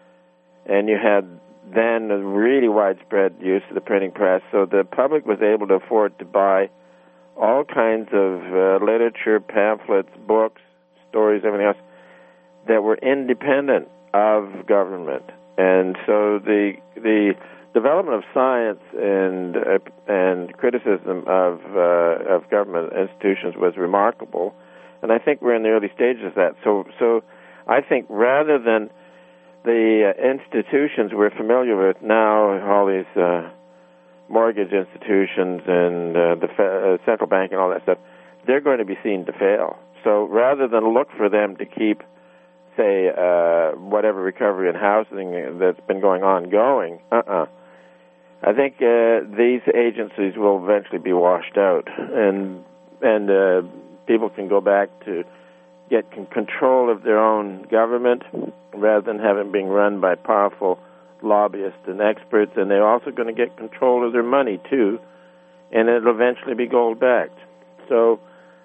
Speaker 3: and you had then a really widespread use of the printing press. So the public was able to afford to buy all kinds of uh, literature, pamphlets, books, stories, everything else that were independent of government. And so the the development of science and uh, and criticism of uh, of government institutions was remarkable, and I think we're in the early stages of that. So so I think rather than the uh, institutions we're familiar with now, all these uh, mortgage institutions and uh, the fe- uh, central bank and all that stuff, they're going to be seen to fail. So rather than look for them to keep, say, uh, whatever recovery in housing that's been going on going, uh-uh. I think uh, these agencies will eventually be washed out, and and uh, people can go back to get c- control of their own government rather than having being run by powerful lobbyists and experts, and they're also going to get control of their money, too, and it'll eventually be gold-backed. So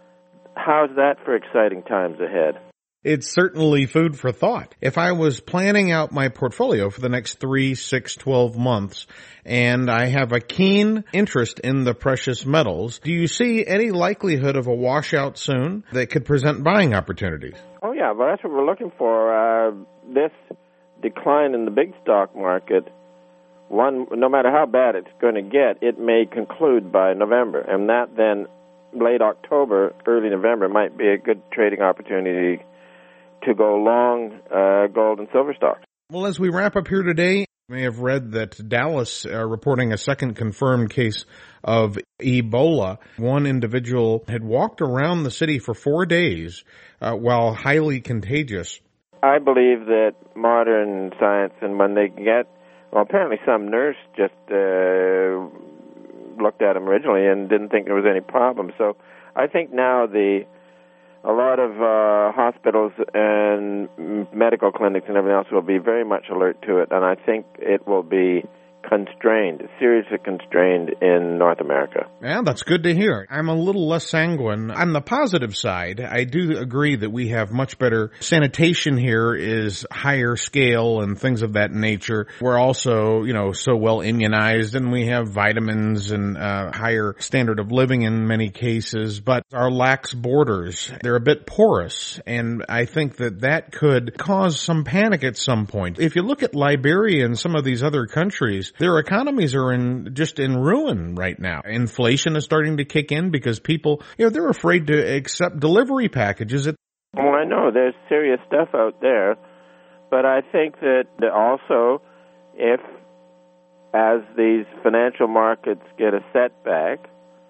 Speaker 3: how's that for exciting times ahead?
Speaker 1: It's certainly food for thought. If I was planning out my portfolio for the next three, six, twelve months, and I have a keen interest in the precious metals, do you see any likelihood of a washout soon that could present buying opportunities?
Speaker 3: Oh, yeah. Well, that's what we're looking for. Uh, this decline in the big stock market, one, no matter how bad it's going to get, it may conclude by November. And that then, late October, early November, might be a good trading opportunity to go long uh, gold and silver stocks.
Speaker 1: Well, as we wrap up here today, you may have read that Dallas are reporting a second confirmed case of Ebola. One individual had walked around the city for four days uh, while highly contagious.
Speaker 3: I believe that modern science, and when they get, well, apparently some nurse just uh, looked at him originally and didn't think there was any problem. So I think now the a lot of uh, hospitals and medical clinics and everything else will be very much alert to it, and I think it will be constrained, seriously constrained in North America.
Speaker 1: Yeah, that's good to hear. I'm a little less sanguine. On the positive side, I do agree that we have much better sanitation here, is higher scale and things of that nature. We're also, you know, so well immunized, and we have vitamins and uh, higher standard of living in many cases, but our lax borders, they're a bit porous, and I think that that could cause some panic at some point. If you look at Liberia and some of these other countries, their economies are in just in ruin right now. Inflation is starting to kick in because people, you know, they're afraid to accept delivery packages.
Speaker 3: Well, I know there's serious stuff out there, but I think that also if, as these financial markets get a setback,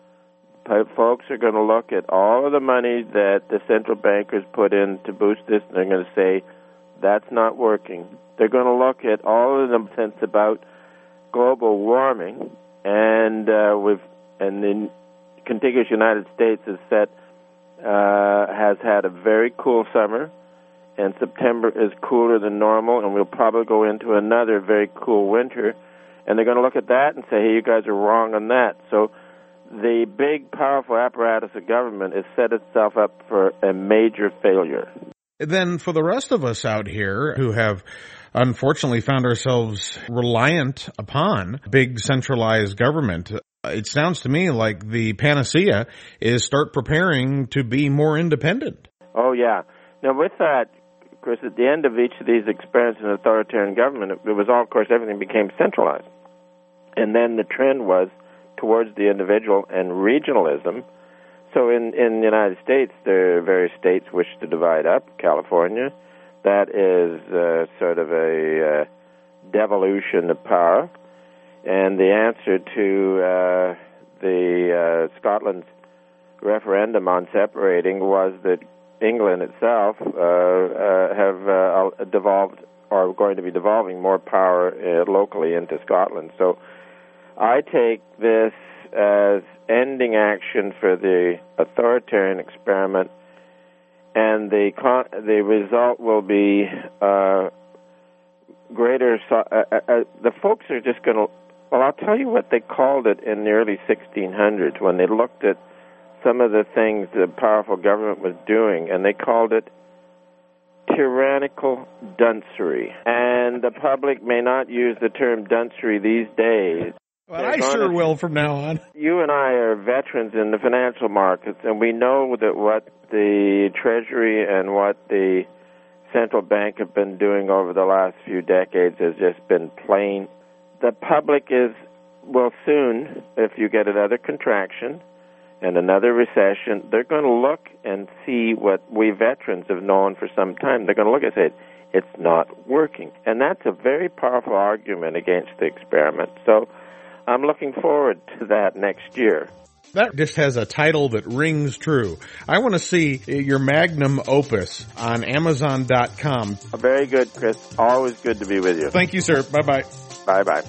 Speaker 3: folks are going to look at all of the money that the central bankers put in to boost this, and they're going to say, that's not working. They're going to look at all of the nonsense about global warming, and uh, we've and the contiguous United States has set uh, has had a very cool summer, and September is cooler than normal, and we'll probably go into another very cool winter, and they're going to look at that and say, hey, you guys are wrong on that. So the big, powerful apparatus of government has set itself up for a major failure.
Speaker 1: Then for the rest of us out here who have unfortunately found ourselves reliant upon big centralized government, it sounds to me like the panacea is start preparing to be more independent.
Speaker 3: Oh, yeah. Now, with that, Chris, at the end of each of these experiments in authoritarian government, it was all, of course, everything became centralized. And then the trend was towards the individual and regionalism. So in, in the United States, there are various states wish to divide up. California, that is uh, sort of a uh, devolution of power. And the answer to uh, the uh, Scotland's referendum on separating was that England itself uh, uh, have uh, devolved or are going to be devolving more power uh, locally into Scotland. So I take this as ending action for the authoritarian experiment, and the con- the result will be uh, greater. So- uh, uh, the folks are just going to. Well, I'll tell you what they called it in the early sixteen hundreds when they looked at some of the things the powerful government was doing, and they called it tyrannical duncery. And the public may not use the term duncery these days.
Speaker 1: Well, I sure to, will from now on.
Speaker 3: You and I are veterans in the financial markets, and we know that what the Treasury and what the central bank have been doing over the last few decades has just been plain. The public is will soon, if you get another contraction and another recession, they're going to look and see what we veterans have known for some time. They're going to look and say, it's not working. And that's a very powerful argument against the experiment. So I'm looking forward to that next year.
Speaker 1: That just has a title that rings true. I want to see your magnum opus on Amazon dot com.
Speaker 3: Very good, Chris. Always good to be with you.
Speaker 1: Thank you, sir. Bye-bye.
Speaker 3: Bye-bye.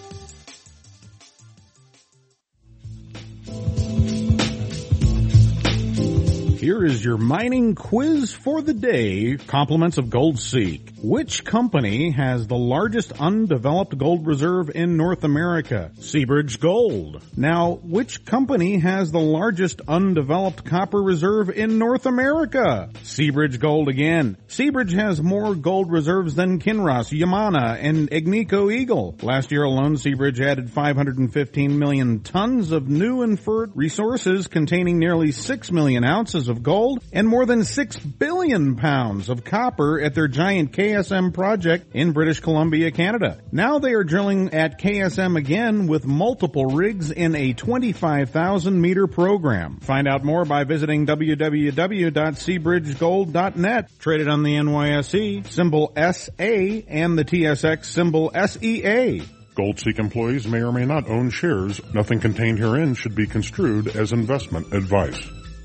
Speaker 1: Here is your mining quiz for the day, compliments of GoldSeek. Which company has the largest undeveloped gold reserve in North America? Seabridge Gold. Now, which company has the largest undeveloped copper reserve in North America? Seabridge Gold again. Seabridge has more gold reserves than Kinross, Yamana, and Agnico Eagle. Last year alone, Seabridge added five hundred fifteen million tons of new inferred resources containing nearly six million ounces of gold and more than six billion pounds of copper at their giant K S M project in British Columbia, Canada. Now they are drilling at K S M again with multiple rigs in a twenty-five thousand meter program. Find out more by visiting w w w dot seabridge gold dot net. Traded on the N Y S E, symbol S A, and the T S X, symbol S E A.
Speaker 2: GoldSeek employees may or may not own shares. Nothing contained herein should be construed as investment advice.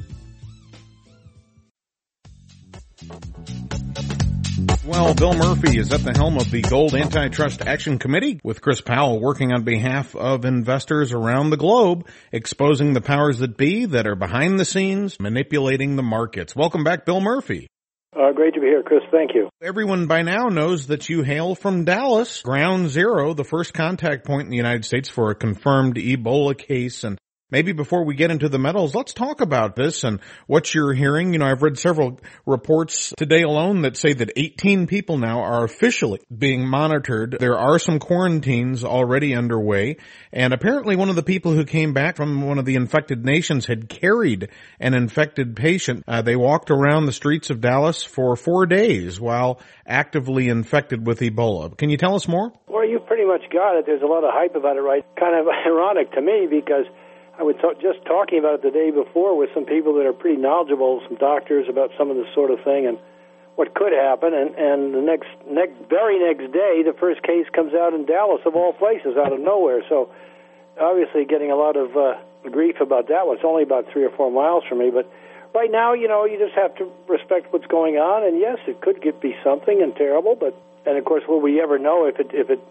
Speaker 1: Well, Bill Murphy is at the helm of the Gold Antitrust Action Committee, with Chris Powell working on behalf of investors around the globe, exposing the powers that be that are behind the scenes, manipulating the markets. Welcome back, Bill Murphy.
Speaker 4: Uh, great to be here, Chris. Thank you.
Speaker 1: Everyone by now knows that you hail from Dallas, ground zero, the first contact point in the United States for a confirmed Ebola case. And maybe before we get into the medals, let's talk about this and what you're hearing. You know, I've read several reports today alone that say that eighteen people now are officially being monitored. There are some quarantines already underway. And apparently one of the people who came back from one of the infected nations had carried an infected patient. Uh, they walked around the streets of Dallas for four days while actively infected with Ebola. Can you tell us more?
Speaker 4: Well, you pretty much got it. There's a lot of hype about it, right? Kind of ironic to me because I was t- just talking about it the day before with some people that are pretty knowledgeable, some doctors, about some of this sort of thing and what could happen. And, and the next, next, very next day, the first case comes out in Dallas, of all places, out of nowhere. So obviously getting a lot of uh, grief about that one. It's only about three or four miles from me. But right now, you know, you just have to respect what's going on. And, yes, it could get, be something and terrible. But and, of course, will we ever know if it if it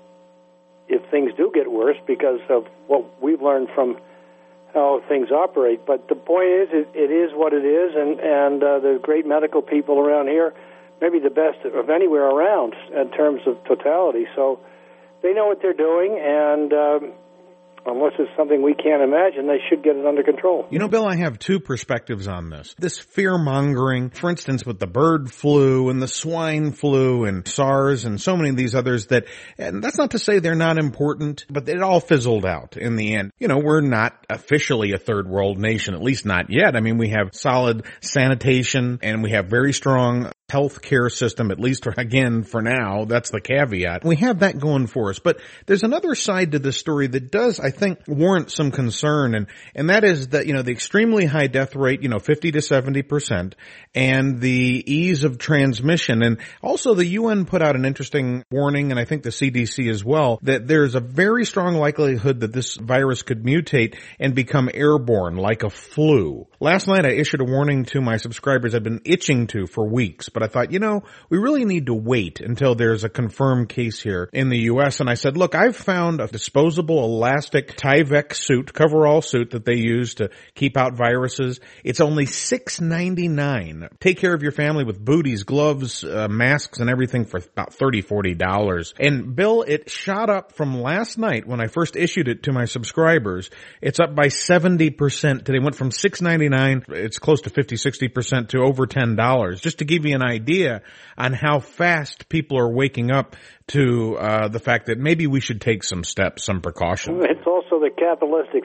Speaker 4: if things do get worse because of what we've learned from how things operate. But the point is, it, it is what it is, and, and uh, the great medical people around here, maybe the best of anywhere around in terms of totality. So they know what they're doing, and um, unless it's something we can't imagine, they should get it under control.
Speaker 1: You know, Bill, I have two perspectives on this. This fear-mongering, for instance, with the bird flu and the swine flu and SARS and so many of these others that, and that's not to say they're not important, but it all fizzled out in the end. You know, we're not officially a third world nation, at least not yet. I mean, we have solid sanitation and we have very strong health care system, at least, again, for now. That's the caveat. We have that going for us. But there's another side to this story that does, I think, warrant some concern, and, and that is that, you know, the extremely high death rate, you know, fifty to seventy percent, and the ease of transmission. And also the U N put out an interesting warning, and I think the C D C as well, that there's a very strong likelihood that this virus could mutate and become airborne, like a flu. Last night I issued a warning to my subscribers I've been itching to for weeks, but I thought, you know, we really need to wait until there's a confirmed case here in the U S. And I said, look, I've found a disposable elastic Tyvek suit, coverall suit that they use to keep out viruses. It's only six ninety-nine. Take care of your family with booties, gloves, uh, masks, and everything for about thirty, forty dollars. And Bill, it shot up from last night when I first issued it to my subscribers. It's up by seventy percent today. It went from six ninety-nine, it's close to fifty, sixty percent to over ten dollars. Just to give you an idea on how fast people are waking up to uh, the fact that maybe we should take some steps, some precautions.
Speaker 4: It's also the capitalistic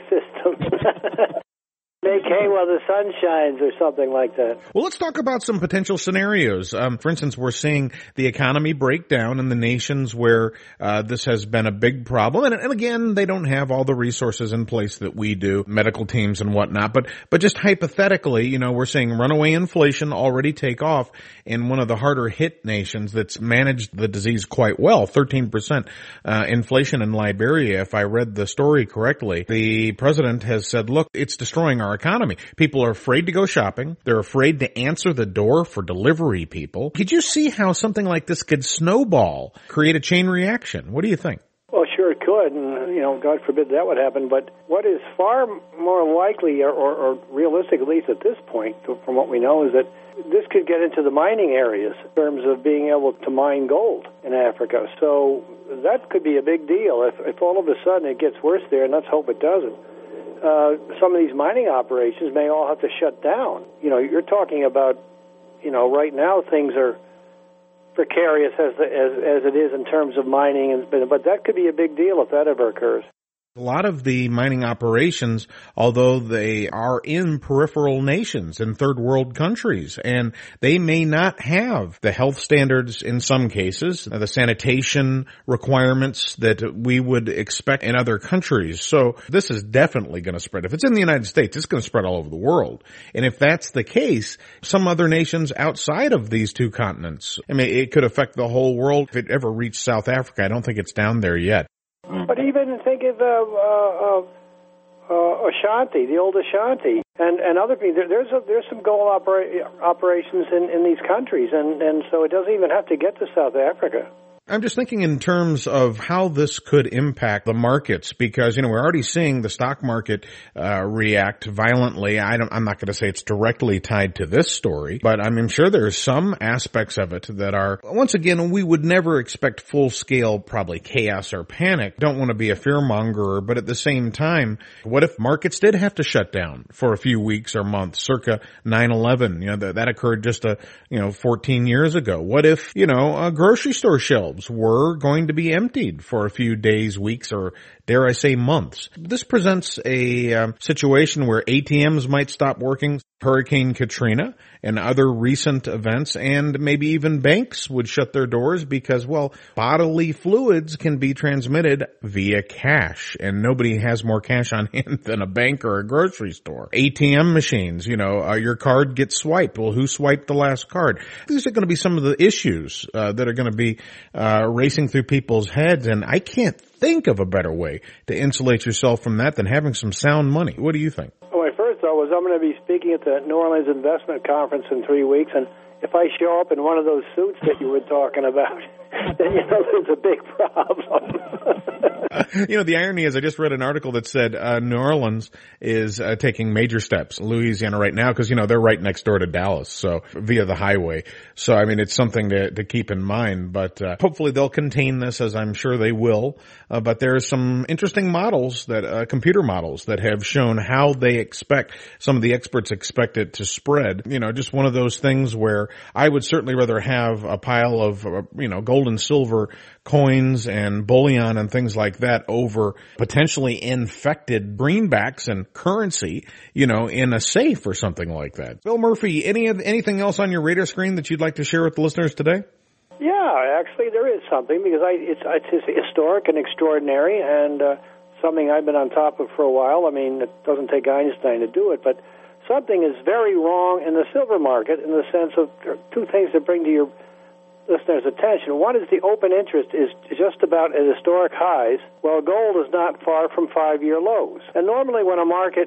Speaker 4: system. Make hay while the sun shines or something like that.
Speaker 1: Well, let's talk about some potential scenarios. Um, for instance, we're seeing the economy break down in the nations where uh, this has been a big problem. And, and again, they don't have all the resources in place that we do, medical teams and whatnot. But but just hypothetically, you know, we're seeing runaway inflation already take off in one of the harder hit nations that's managed the disease quite well, thirteen percent uh, inflation in Liberia, if I read the story correctly. The president has said, look, it's destroying our economy. People are afraid to go shopping. They're afraid to answer the door for delivery people. Could you see how something like this could snowball, create a chain reaction? What do you think?
Speaker 4: Well, sure it could, and, you know, God forbid that would happen. But what is far more likely, or, or, or realistic, at least at this point, from what we know, is that this could get into the mining areas in terms of being able to mine gold in Africa. So that could be a big deal. If, if all of a sudden it gets worse there, and let's hope it doesn't, Uh, some of these mining operations may all have to shut down. You know, you're talking about, you know, right now things are precarious as as, as it is in terms of mining, and, but that could be a big deal if that ever occurs.
Speaker 1: A lot of the mining operations, although they are in peripheral nations, in third world countries, and they may not have the health standards in some cases, the sanitation requirements that we would expect in other countries. So this is definitely going to spread. If it's in the United States, it's going to spread all over the world. And if that's the case, some other nations outside of these two continents, I mean, it could affect the whole world. If it ever reached South Africa, I don't think it's down there yet.
Speaker 4: But even think of uh, uh, uh, Ashanti, the old Ashanti, and, and other people. There, there's a, there's some gold opera- operations in, in these countries, and, and so it doesn't even have to get to South Africa.
Speaker 1: I'm just thinking in terms of how this could impact the markets because, you know, we're already seeing the stock market uh, react violently. I don't, I'm not going to say it's directly tied to this story, but I'm sure there's some aspects of it that are, once again, we would never expect full-scale probably chaos or panic. Don't want to be a fearmonger, but at the same time, what if markets did have to shut down for a few weeks or months, circa nine eleven? You know, that, that occurred just a, you know, fourteen years ago. What if, you know, uh, grocery store shelves were going to be emptied for a few days, weeks, or dare I say months? This presents a um, situation where A T Ms might stop working, Hurricane Katrina and other recent events, and maybe even banks would shut their doors because, well, bodily fluids can be transmitted via cash, and nobody has more cash on hand than a bank or a grocery store. A T M machines, you know, uh, your card gets swiped. Well, who swiped the last card? These are going to be some of the issues uh, that are going to be uh, racing through people's heads, and I can't think of a better way to insulate yourself from that than having some sound money. What do you think?
Speaker 4: Well, my first thought was I'm going to be speaking at the New Orleans Investment Conference in three weeks, and if I show up in one of those suits that you were talking about, then you know there's a big problem.
Speaker 1: uh, you know, the irony is I just read an article that said uh, New Orleans is uh, taking major steps, Louisiana right now, because, you know, they're right next door to Dallas, so via the highway. So, I mean, it's something to, to keep in mind, but uh, hopefully they'll contain this, as I'm sure they will. Uh, but there are some interesting models, that uh, computer models, that have shown how they expect, some of the experts expect it to spread. You know, just one of those things where I would certainly rather have a pile of, uh, you know, gold and silver coins and bullion and things like that over potentially infected greenbacks and currency, you know, in a safe or something like that. Bill Murphy, any anything else on your radar screen that you'd like to share with the listeners today?
Speaker 4: Yeah, actually there is something, because I, it's, it's historic and extraordinary, and uh, something I've been on top of for a while. I mean, it doesn't take Einstein to do it, but something is very wrong in the silver market in the sense of two things that bring to your listeners' attention. One is the open interest is just about at historic highs, while gold is not far from five-year lows. And normally when a market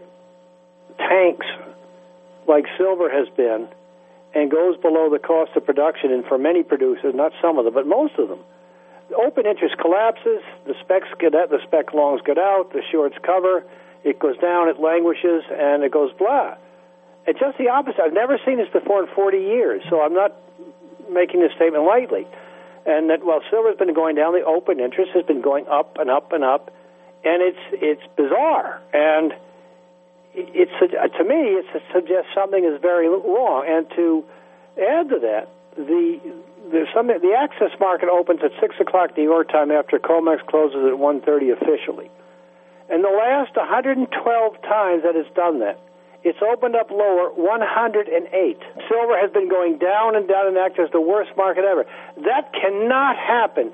Speaker 4: tanks, like silver has been, and goes below the cost of production, and for many producers, not some of them, but most of them, the open interest collapses, the specs get out, the spec longs get out, the shorts cover, it goes down, it languishes, and it goes blah. It's just the opposite. I've never seen this before in forty years, so I'm not making this statement lightly. And that while silver's been going down, the open interest has been going up and up and up, and it's it's bizarre. And it's to me, it suggests something is very wrong. And to add to that, the there's some the access market opens at six o'clock New York time after COMEX closes at one thirty officially. And the last one hundred twelve times that it's done that, it's opened up lower one hundred eight. Silver has been going down and down and acts as the worst market ever. That cannot happen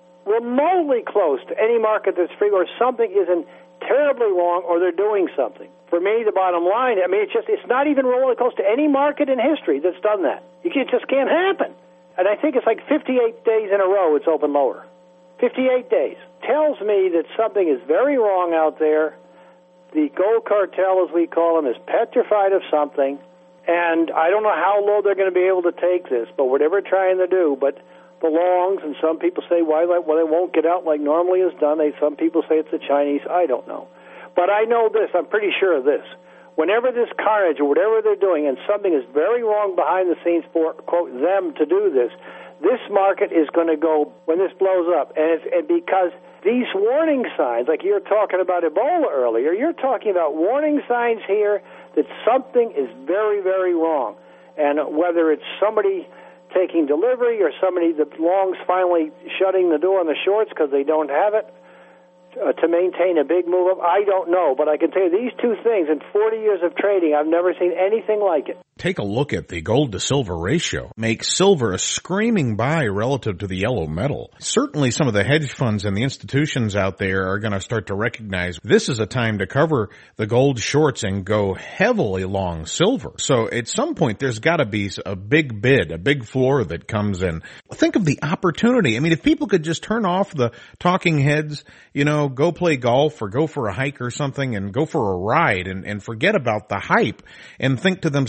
Speaker 4: remotely close to any market that's free, or something isn't terribly wrong, or they're doing something. For me, the bottom line, I mean, it's just it's not even remotely close to any market in history that's done that. You can, it just can't happen. And I think it's like fifty-eight days in a row it's open lower. fifty-eight days. Tells me that something is very wrong out there. The gold cartel, as we call them, is petrified of something, and I don't know how low they're going to be able to take this, but whatever they're trying to do, but the longs, and some people say, why, well, they won't get out like normally is done. They, some people say it's the Chinese. I don't know. But I know this. I'm pretty sure of this. Whenever this carnage or whatever they're doing, and something is very wrong behind the scenes for, quote, them to do this, this market is going to go when this blows up. And, it's, and because these warning signs, like you're talking about Ebola earlier, you're talking about warning signs here that something is very, very wrong. And whether it's somebody taking delivery or somebody, the longs finally shutting the door on the shorts because they don't have it uh, to maintain a big move up, I don't know. But I can tell you these two things, in forty years of trading, I've never seen anything like it.
Speaker 1: Take a look at the gold to silver ratio. Makes silver a screaming buy relative to the yellow metal. Certainly some of the hedge funds and the institutions out there are going to start to recognize this is a time to cover the gold shorts and go heavily long silver. So at some point there's got to be a big bid, a big floor that comes in. Think of the opportunity. I mean, if people could just turn off the talking heads, you know, go play golf or go for a hike or something and go for a ride and, and forget about the hype and think to themselves,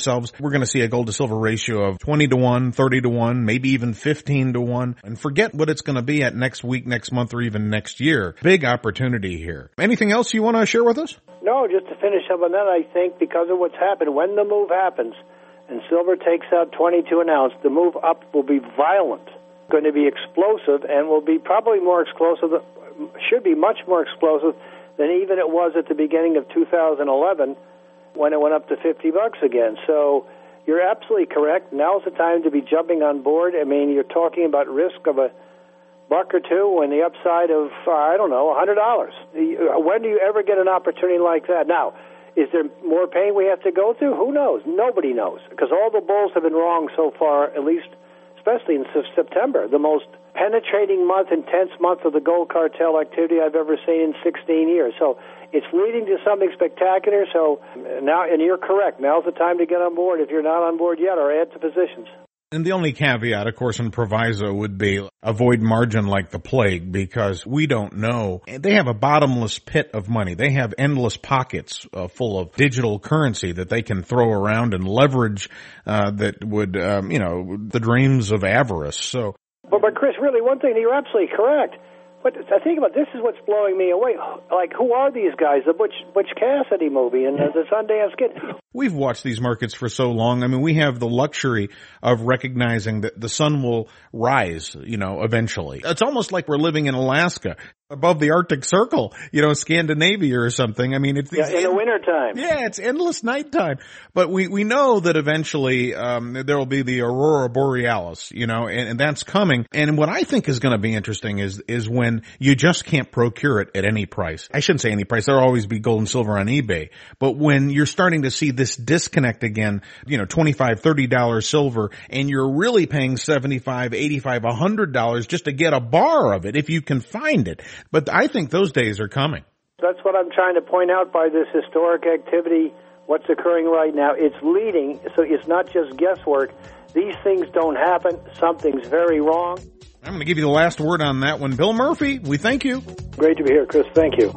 Speaker 1: we're going to see a gold to silver ratio of twenty to one, thirty to one, maybe even fifteen to one. And forget what it's going to be at next week, next month, or even next year. Big opportunity here. Anything else you want to share with us?
Speaker 4: No, just to finish up on that, I think because of what's happened, when the move happens and silver takes out twenty-two an ounce, the move up will be violent, going to be explosive, and will be probably more explosive, should be much more explosive than even it was at the beginning of two thousand eleven when it went up to fifty bucks again. So you're absolutely correct. Now's the time to be jumping on board. I mean, you're talking about risk of a buck or two and the upside of, uh, I don't know, one hundred dollars. When do you ever get an opportunity like that? Now, is there more pain we have to go through? Who knows? Nobody knows, because all the bulls have been wrong so far, at least especially in September, the most penetrating month, intense month of the gold cartel activity I've ever seen in sixteen years. So it's leading to something spectacular. So now, and you're correct, now's the time to get on board if you're not on board yet, or add to positions.
Speaker 1: And the only caveat, of course, in proviso would be avoid margin like the plague, because we don't know. They have a bottomless pit of money. They have endless pockets uh, full of digital currency that they can throw around and leverage uh, that would, um, you know, the dreams of avarice. So,
Speaker 4: But, but Chris, really, one thing, you're absolutely correct. But I think about this is what's blowing me away. Like, who are these guys? The Butch, Butch Cassidy movie and uh, the Sundance Kid.
Speaker 1: We've watched these markets for so long. I mean, we have the luxury of recognizing that the sun will rise, you know, eventually. It's almost like we're living in Alaska, above the Arctic Circle, you know, Scandinavia or something. I mean, it's
Speaker 4: yeah, in the wintertime.
Speaker 1: Yeah, it's endless nighttime. But we, we know that eventually um there will be the Aurora Borealis, you know, and, and that's coming. And what I think is going to be interesting is is when you just can't procure it at any price. I shouldn't say any price. There'll always be gold and silver on eBay. But when you're starting to see this disconnect again, you know, twenty-five dollars, thirty dollars silver, and you're really paying seventy-five dollars, eighty-five dollars, one hundred dollars just to get a bar of it, if you can find it. But I think those days are coming.
Speaker 4: That's what I'm trying to point out by this historic activity, what's occurring right now. It's leading, so it's not just guesswork. These things don't happen. Something's very wrong.
Speaker 1: I'm going to give you the last word on that one. Bill Murphy, we thank you.
Speaker 4: Great to be here, Chris. Thank you.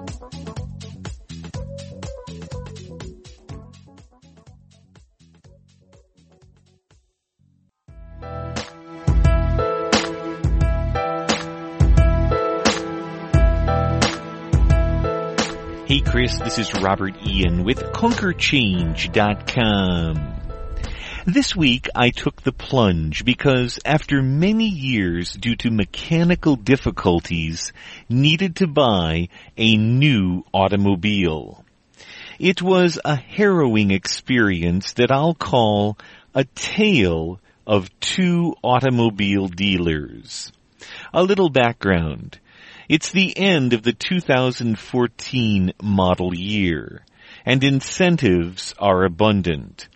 Speaker 5: Hey Chris, this is Robert Ian with Conquer Change dot com. This week I took the plunge because after many years due to mechanical difficulties, needed to buy a new automobile. It was a harrowing experience that I'll call a tale of two automobile dealers. A little background. It's the end of the two thousand fourteen model year, and incentives are abundant.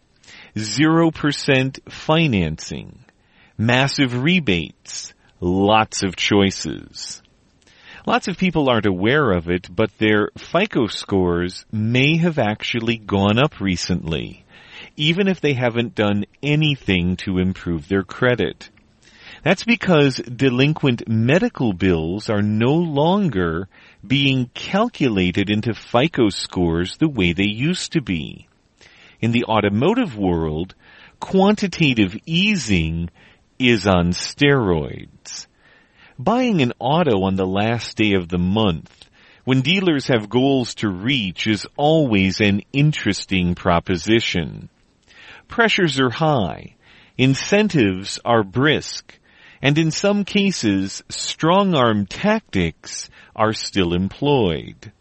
Speaker 5: Zero percent financing, massive rebates, lots of choices. Lots of people aren't aware of it, but their FICO scores may have actually gone up recently, even if they haven't done anything to improve their credit. That's because delinquent medical bills are no longer being calculated into FICO scores the way they used to be. In the automotive world, quantitative easing is on steroids. Buying an auto on the last day of the month, when dealers have goals to reach, is always an interesting proposition. Pressures are high, incentives are brisk, and in some cases, strong-arm tactics are still employed.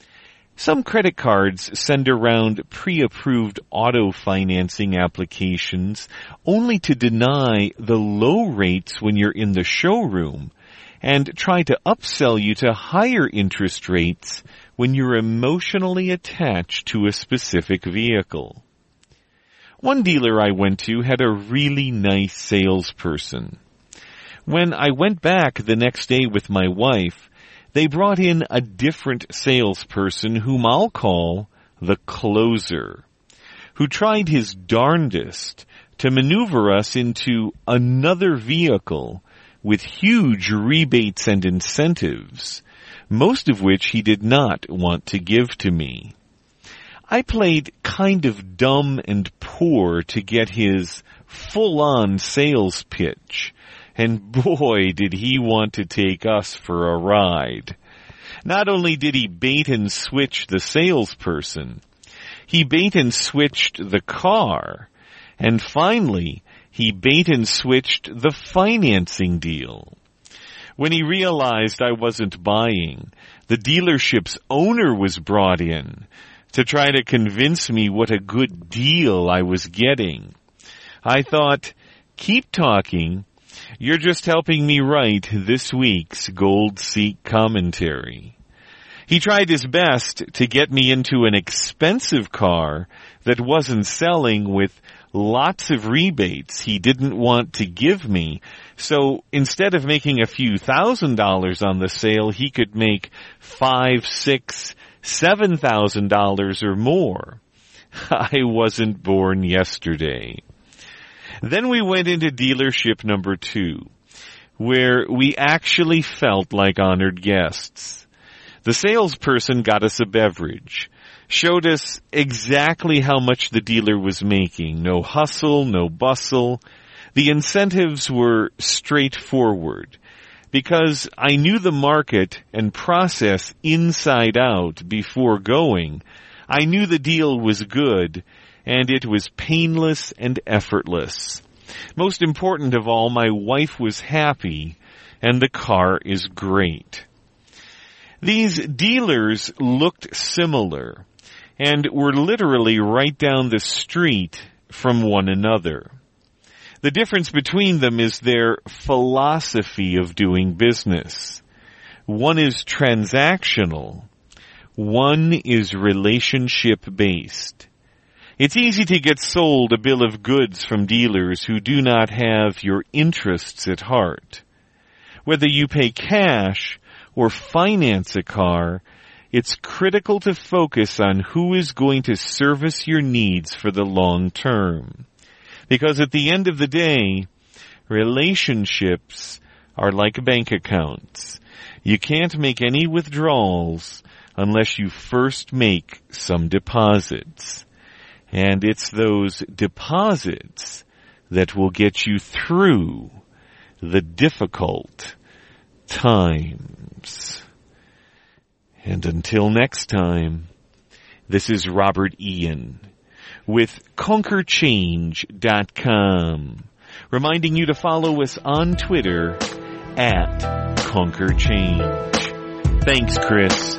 Speaker 5: Some credit cards send around pre-approved auto financing applications only to deny the low rates when you're in the showroom and try to upsell you to higher interest rates when you're emotionally attached to a specific vehicle. One dealer I went to had a really nice salesperson. When I went back the next day with my wife, they brought in a different salesperson whom I'll call the closer, who tried his darndest to maneuver us into another vehicle with huge rebates and incentives, most of which he did not want to give to me. I played kind of dumb and poor to get his full-on sales pitch, and boy did he want to take us for a ride. Not only did he bait and switch the salesperson, he bait and switched the car, and finally, he bait and switched the financing deal. When he realized I wasn't buying, the dealership's owner was brought in to try to convince me what a good deal I was getting. I thought, keep talking. You're just helping me write this week's Gold Seek commentary. He tried his best to get me into an expensive car that wasn't selling with lots of rebates he didn't want to give me. So instead of making a few thousand dollars on the sale, he could make five, six, seven thousand dollars or more. I wasn't born yesterday. Then we went into dealership number two, where we actually felt like honored guests. The salesperson got us a beverage, showed us exactly how much the dealer was making. No hustle, no bustle. The incentives were straightforward, because I knew the market and process inside out before going. I knew the deal was good, and it was painless and effortless. Most important of all, my wife was happy, and the car is great. These dealers looked similar, and were literally right down the street from one another. The difference between them is their philosophy of doing business. One is transactional. One is relationship-based. It's easy to get sold a bill of goods from dealers who do not have your interests at heart. Whether you pay cash or finance a car, it's critical to focus on who is going to service your needs for the long term. Because at the end of the day, relationships are like bank accounts. You can't make any withdrawals unless you first make some deposits. And it's those deposits that will get you through the difficult times. And until next time, this is Robert Ian with Conquer Change dot com, reminding you to follow us on Twitter at Conquer Change. Thanks, Chris.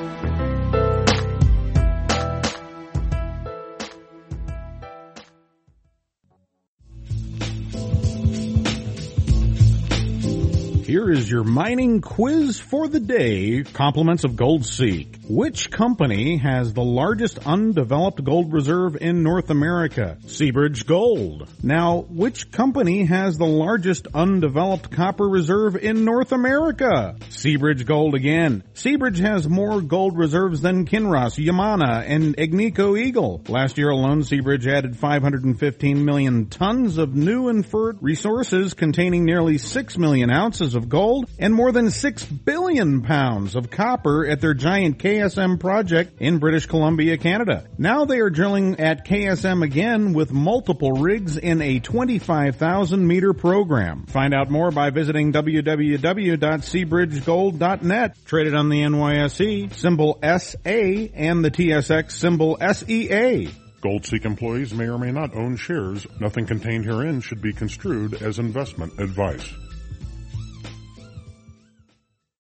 Speaker 1: Here is your mining quiz for the day, compliments of Gold Seek. Which company has the largest undeveloped gold reserve in North America? Seabridge Gold. Now, which company has the largest undeveloped copper reserve in North America? Seabridge Gold again. Seabridge has more gold reserves than Kinross, Yamana, and Agnico Eagle. Last year alone, Seabridge added five hundred fifteen million tons of new inferred resources containing nearly six million ounces of gold and more than six billion pounds of copper at their giant K S M project in British Columbia, Canada. Now they are drilling at K S M again with multiple rigs in a twenty-five thousand meter program. Find out more by visiting w w w dot seabridge gold dot net. Traded on the N Y S E, symbol S A, and the T S X, symbol S E A.
Speaker 2: GoldSeek employees may or may not own shares. Nothing contained herein should be construed as investment advice.